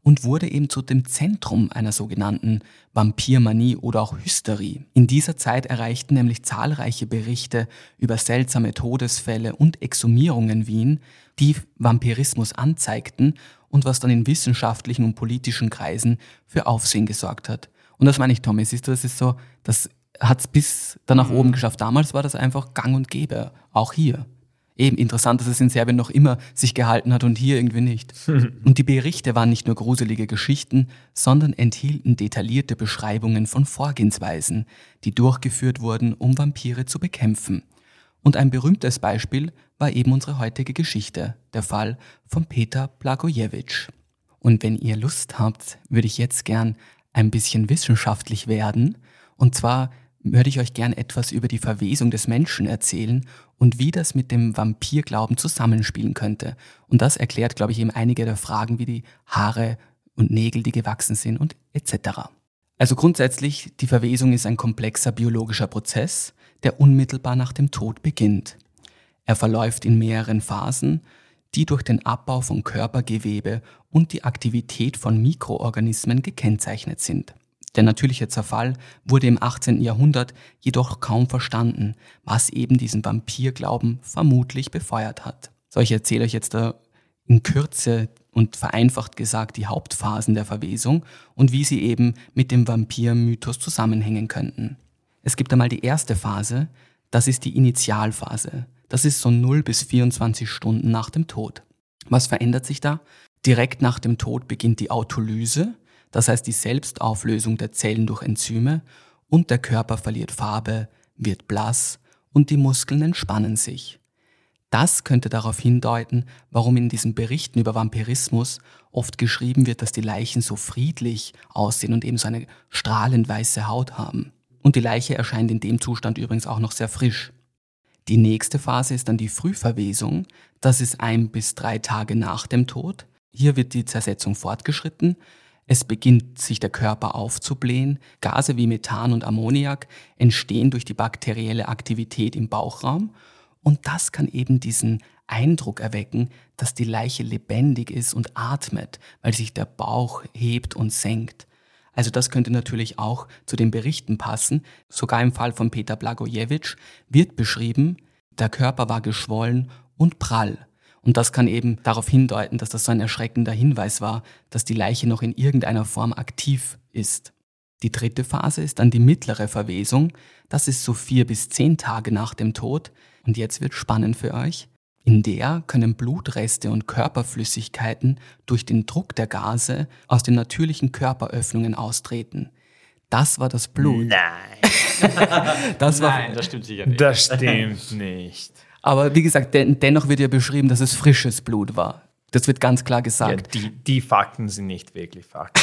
und wurde eben zu dem Zentrum einer sogenannten Vampirmanie oder auch Hysterie. In dieser Zeit erreichten nämlich zahlreiche Berichte über seltsame Todesfälle und Exhumierungen Wien, die Vampirismus anzeigten und was dann in wissenschaftlichen und politischen Kreisen für Aufsehen gesorgt hat. Und das meine ich, Tommy, siehst du, das ist so, das hat es bis da nach oben geschafft. Damals war das einfach gang und gäbe, auch hier. Eben interessant, dass es in Serbien noch immer sich gehalten hat und hier irgendwie nicht. Und die Berichte waren nicht nur gruselige Geschichten, sondern enthielten detaillierte Beschreibungen von Vorgehensweisen, die durchgeführt wurden, um Vampire zu bekämpfen. Und ein berühmtes Beispiel war eben unsere heutige Geschichte, der Fall von Peter Blagojevich. Und wenn ihr Lust habt, würde ich jetzt gern ein bisschen wissenschaftlich werden. Und zwar würde ich euch gern etwas über die Verwesung des Menschen erzählen und wie das mit dem Vampirglauben zusammenspielen könnte. Und das erklärt, glaube ich, eben einige der Fragen wie die Haare und Nägel, die gewachsen sind und et cetera. Also grundsätzlich, die Verwesung ist ein komplexer biologischer Prozess, der unmittelbar nach dem Tod beginnt. Er verläuft in mehreren Phasen, die durch den Abbau von Körpergewebe und die Aktivität von Mikroorganismen gekennzeichnet sind. Der natürliche Zerfall wurde im achtzehnten Jahrhundert jedoch kaum verstanden, was eben diesen Vampirglauben vermutlich befeuert hat. So, ich erzähle euch jetzt da in Kürze und vereinfacht gesagt die Hauptphasen der Verwesung und wie sie eben mit dem Vampirmythos zusammenhängen könnten. Es gibt einmal die erste Phase, das ist die Initialphase. Das ist so null bis vierundzwanzig Stunden nach dem Tod. Was verändert sich da? Direkt nach dem Tod beginnt die Autolyse, das heißt die Selbstauflösung der Zellen durch Enzyme, und der Körper verliert Farbe, wird blass und die Muskeln entspannen sich. Das könnte darauf hindeuten, warum in diesen Berichten über Vampirismus oft geschrieben wird, dass die Leichen so friedlich aussehen und eben so eine strahlend weiße Haut haben. Und die Leiche erscheint in dem Zustand übrigens auch noch sehr frisch. Die nächste Phase ist dann die Frühverwesung, das ist ein bis drei Tage nach dem Tod. Hier wird die Zersetzung fortgeschritten. Es beginnt sich der Körper aufzublähen, Gase wie Methan und Ammoniak entstehen durch die bakterielle Aktivität im Bauchraum und das kann eben diesen Eindruck erwecken, dass die Leiche lebendig ist und atmet, weil sich der Bauch hebt und senkt. Also das könnte natürlich auch zu den Berichten passen. Sogar im Fall von Peter Blagojevich wird beschrieben, der Körper war geschwollen und prall. Und das kann eben darauf hindeuten, dass das so ein erschreckender Hinweis war, dass die Leiche noch in irgendeiner Form aktiv ist. Die dritte Phase ist dann die mittlere Verwesung. Das ist so vier bis zehn Tage nach dem Tod. Und jetzt wird spannend für euch. In der können Blutreste und Körperflüssigkeiten durch den Druck der Gase aus den natürlichen Körperöffnungen austreten. Das war das Blut. Nein. das war, Nein, das stimmt sicher nicht. Das stimmt nicht. Aber wie gesagt, den, dennoch wird ja beschrieben, dass es frisches Blut war. Das wird ganz klar gesagt. Ja, die, die Fakten sind nicht wirklich Fakten.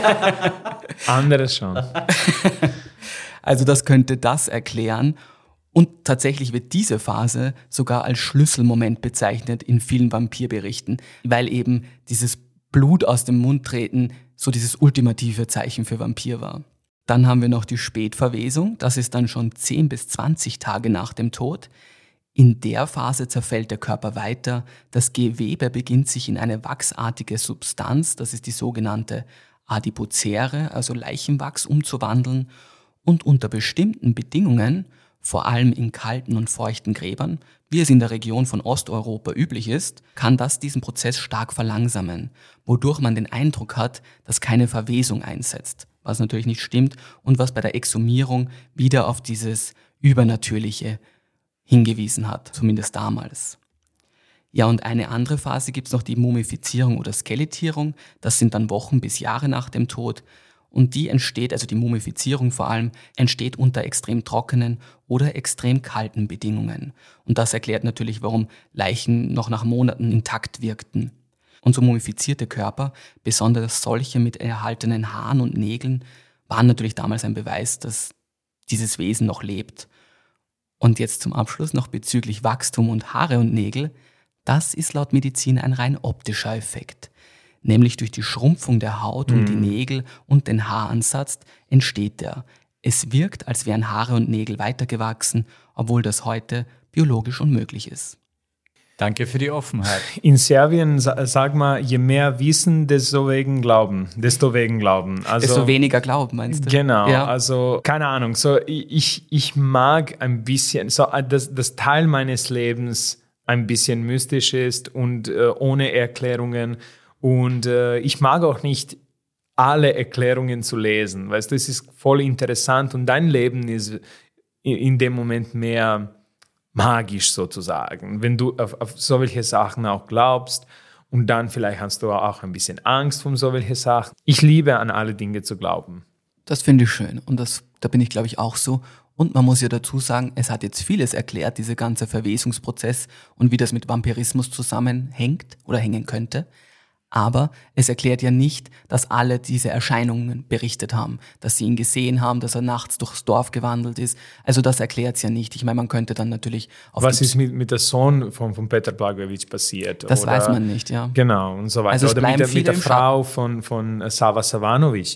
Anderes schon. Also das könnte das erklären. Und tatsächlich wird diese Phase sogar als Schlüsselmoment bezeichnet in vielen Vampirberichten, weil eben dieses Blut aus dem Mund treten so dieses ultimative Zeichen für Vampir war. Dann haben wir noch die Spätverwesung. Das ist dann schon zehn bis zwanzig Tage nach dem Tod. In der Phase zerfällt der Körper weiter, das Gewebe beginnt sich in eine wachsartige Substanz, das ist die sogenannte Adipozere, also Leichenwachs, umzuwandeln und unter bestimmten Bedingungen, vor allem in kalten und feuchten Gräbern, wie es in der Region von Osteuropa üblich ist, kann das diesen Prozess stark verlangsamen, wodurch man den Eindruck hat, dass keine Verwesung einsetzt, was natürlich nicht stimmt und was bei der Exhumierung wieder auf dieses Übernatürliche hingewiesen hat, zumindest damals. Ja, und eine andere Phase gibt es noch, die Mumifizierung oder Skelettierung. Das sind dann Wochen bis Jahre nach dem Tod. Und die entsteht, also die Mumifizierung vor allem, entsteht unter extrem trockenen oder extrem kalten Bedingungen. Und das erklärt natürlich, warum Leichen noch nach Monaten intakt wirkten. Und so mumifizierte Körper, besonders solche mit erhaltenen Haaren und Nägeln, waren natürlich damals ein Beweis, dass dieses Wesen noch lebt. Und jetzt zum Abschluss noch bezüglich Wachstum und Haare und Nägel. Das ist laut Medizin ein rein optischer Effekt. Nämlich durch die Schrumpfung der Haut um die Nägel und den Haaransatz entsteht der. Es wirkt, als wären Haare und Nägel weitergewachsen, obwohl das heute biologisch unmöglich ist. Danke für die Offenheit. In Serbien, sa- sag mal, je mehr Wissen, desto wegen Glauben. Desto wegen Glauben. Also, Desto weniger Glauben, meinst du? Genau, Ja. also keine Ahnung. So, ich, ich mag ein bisschen, so, dass das Teil meines Lebens ein bisschen mystisch ist und äh, ohne Erklärungen. Und äh, ich mag auch nicht alle Erklärungen zu lesen. Weißt du, es ist voll interessant und dein Leben ist in, in dem Moment mehr magisch sozusagen, wenn du auf, auf solche Sachen auch glaubst und dann vielleicht hast du auch ein bisschen Angst von solchen Sachen. Ich liebe an alle Dinge zu glauben. Das finde ich schön und das, da bin ich, glaube ich, auch so. Und man muss ja dazu sagen, es hat jetzt vieles erklärt, dieser ganze Verwesungsprozess und wie das mit Vampirismus zusammenhängt oder hängen könnte. Aber es erklärt ja nicht, dass alle diese Erscheinungen berichtet haben, dass sie ihn gesehen haben, dass er nachts durchs Dorf gewandelt ist. Also das erklärt es ja nicht. Ich meine, man könnte dann natürlich auf Was die- ist mit, mit der Sohn von, von Peter Blagojevich passiert? Das oder, weiß man nicht, ja. Genau, und so weiter. Also es oder mit bleiben der, mit viele der im Frau von, von Sava Savanovic.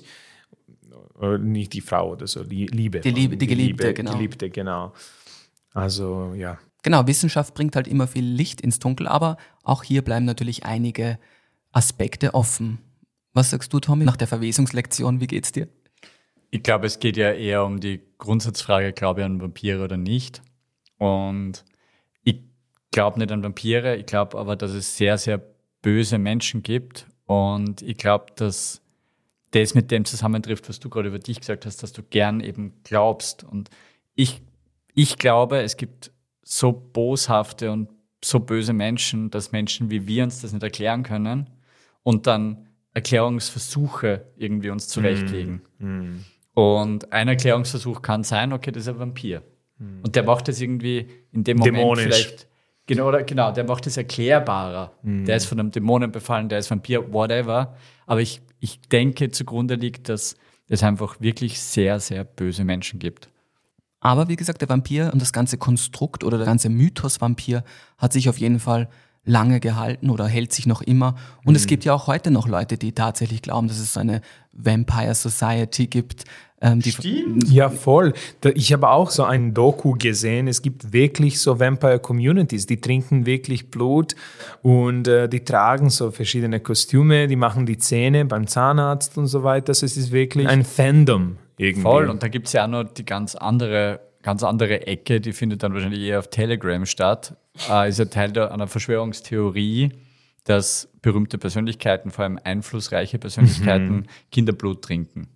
Oder nicht die Frau oder so, die Liebe. Die Liebe- die Geliebte, genau. Geliebte, genau. Also, ja. Genau, Wissenschaft bringt halt immer viel Licht ins Dunkel, aber auch hier bleiben natürlich einige Aspekte offen. Was sagst du, Tommy, nach der Verwesungslektion, wie geht's dir? Ich glaube, es geht ja eher um die Grundsatzfrage, glaube ich an Vampire oder nicht. Und ich glaube nicht an Vampire, ich glaube aber, dass es sehr, sehr böse Menschen gibt. Und ich glaube, dass das mit dem zusammentrifft, was du gerade über dich gesagt hast, dass du gern eben glaubst. Und ich, ich glaube, es gibt so boshafte und so böse Menschen, dass Menschen wie wir uns das nicht erklären können und dann Erklärungsversuche irgendwie uns zurechtlegen. Mm. Und ein Erklärungsversuch kann sein, okay, das ist ein Vampir. Mm. Und der macht das irgendwie in dem Moment Dämonisch. vielleicht, genau, oder, genau, der macht das erklärbarer. Mm. Der ist von einem Dämonen befallen, der ist Vampir, whatever. Aber ich, ich denke, zugrunde liegt, dass es einfach wirklich sehr, sehr böse Menschen gibt. Aber wie gesagt, der Vampir und das ganze Konstrukt oder der ganze Mythos Vampir hat sich auf jeden Fall lange gehalten oder hält sich noch immer. Und Mhm. es gibt ja auch heute noch Leute, die tatsächlich glauben, dass es so eine Vampire Society gibt. Ähm, die Ja, voll. Da- Ich habe auch so ein Doku gesehen. Es gibt wirklich so Vampire-Communities, die trinken wirklich Blut und äh, die tragen so verschiedene Kostüme, die machen die Zähne beim Zahnarzt und so weiter. Also es ist wirklich ein Fandom irgendwie. Voll. Und da gibt es ja auch noch die ganz andere, ganz andere Ecke, die findet dann wahrscheinlich eher auf Telegram statt. Äh, ist ja Teil der, einer Verschwörungstheorie, dass berühmte Persönlichkeiten, vor allem einflussreiche Persönlichkeiten, Mhm. Kinderblut trinken.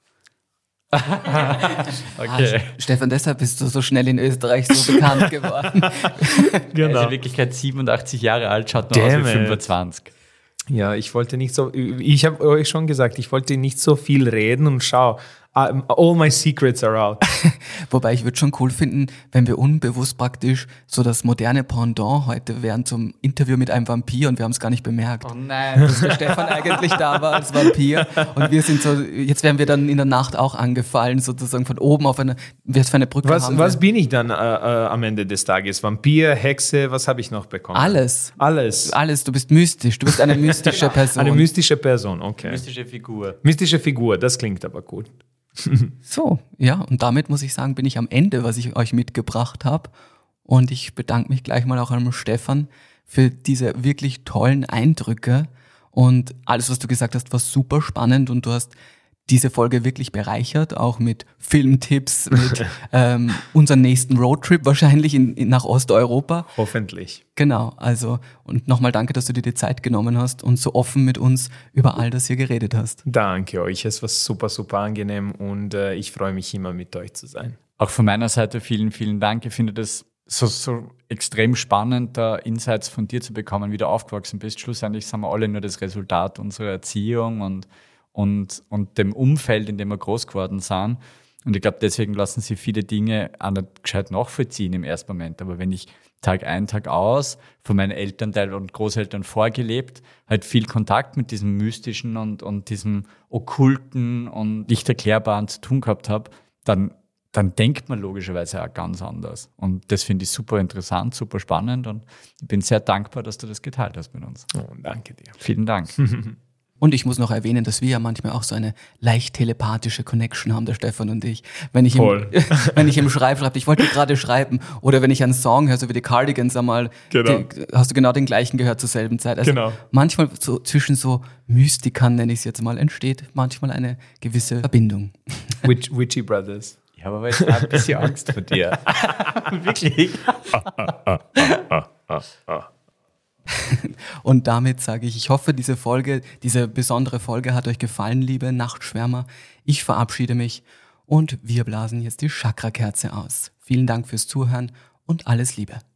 Okay. Stefan, deshalb bist du so schnell in Österreich so bekannt geworden. Er ist in Wirklichkeit siebenundachtzig Jahre alt, schaut nur aus Damn wie it. fünfundzwanzig. Ja, ich wollte nicht so, ich habe euch schon gesagt, ich wollte nicht so viel reden und schau, all my secrets are out. Wobei ich würde schon cool finden, wenn wir unbewusst praktisch so das moderne Pendant heute wären zum Interview mit einem Vampir und wir haben es gar nicht bemerkt. Oh nein. Dass der Stefan eigentlich da war als Vampir und wir sind so, jetzt werden wir dann in der Nacht auch angefallen, sozusagen von oben auf eine, was für eine Brücke Was, haben was wir? bin ich dann äh, äh, am Ende des Tages? Vampir, Hexe, was habe ich noch bekommen? Alles. Alles. Alles, du bist mystisch, du bist eine mystische Person. Eine mystische Person, okay. Mystische Figur. Mystische Figur, das klingt aber gut. So, ja, und damit muss ich sagen, bin ich am Ende, was ich euch mitgebracht habe. Und ich bedanke mich gleich mal auch an Stefan für diese wirklich tollen Eindrücke. Und alles, was du gesagt hast, war super spannend und du hast diese Folge wirklich bereichert, auch mit Filmtipps, mit ähm, unseren nächsten Roadtrip wahrscheinlich in, in, nach Osteuropa. Hoffentlich. Genau, also und nochmal danke, dass du dir die Zeit genommen hast und so offen mit uns über all das hier geredet hast. Danke euch, es war super, super angenehm und äh, ich freue mich immer mit euch zu sein. Auch von meiner Seite vielen, vielen Dank. Ich finde das so, so extrem spannend, da Insights von dir zu bekommen, wie du aufgewachsen bist. Schlussendlich sind wir alle nur das Resultat unserer Erziehung und Und, und dem Umfeld, in dem wir groß geworden sind. Und ich glaube, deswegen lassen sie viele Dinge auch nicht gescheit nachvollziehen im ersten Moment. Aber wenn ich Tag ein, Tag aus von meinen Elternteil und Großeltern vorgelebt, halt viel Kontakt mit diesem Mystischen und, und diesem Okkulten und nicht Erklärbaren zu tun gehabt habe, dann, dann denkt man logischerweise auch ganz anders. Und das finde ich super interessant, super spannend und ich bin sehr dankbar, dass du das geteilt hast mit uns. Oh, danke dir. Vielen Dank. Und ich muss noch erwähnen, dass wir ja manchmal auch so eine leicht telepathische Connection haben, der Stefan und ich. Wenn ich, Voll. Im, wenn ich im Schreib schreibe, ich wollte gerade schreiben, oder wenn ich einen Song höre, so wie die Cardigans einmal, Genau. die, hast du genau den gleichen gehört zur selben Zeit. Also Genau. manchmal so zwischen so Mystikern, nenne ich es jetzt mal, entsteht manchmal eine gewisse Verbindung. Witch, Witchy Brothers. Ich habe aber jetzt auch ein bisschen Angst vor dir. Wirklich. Und damit sage ich, ich hoffe, diese Folge, diese besondere Folge hat euch gefallen, liebe Nachtschwärmer. Ich verabschiede mich und wir blasen jetzt die Chakra-Kerze aus. Vielen Dank fürs Zuhören und alles Liebe.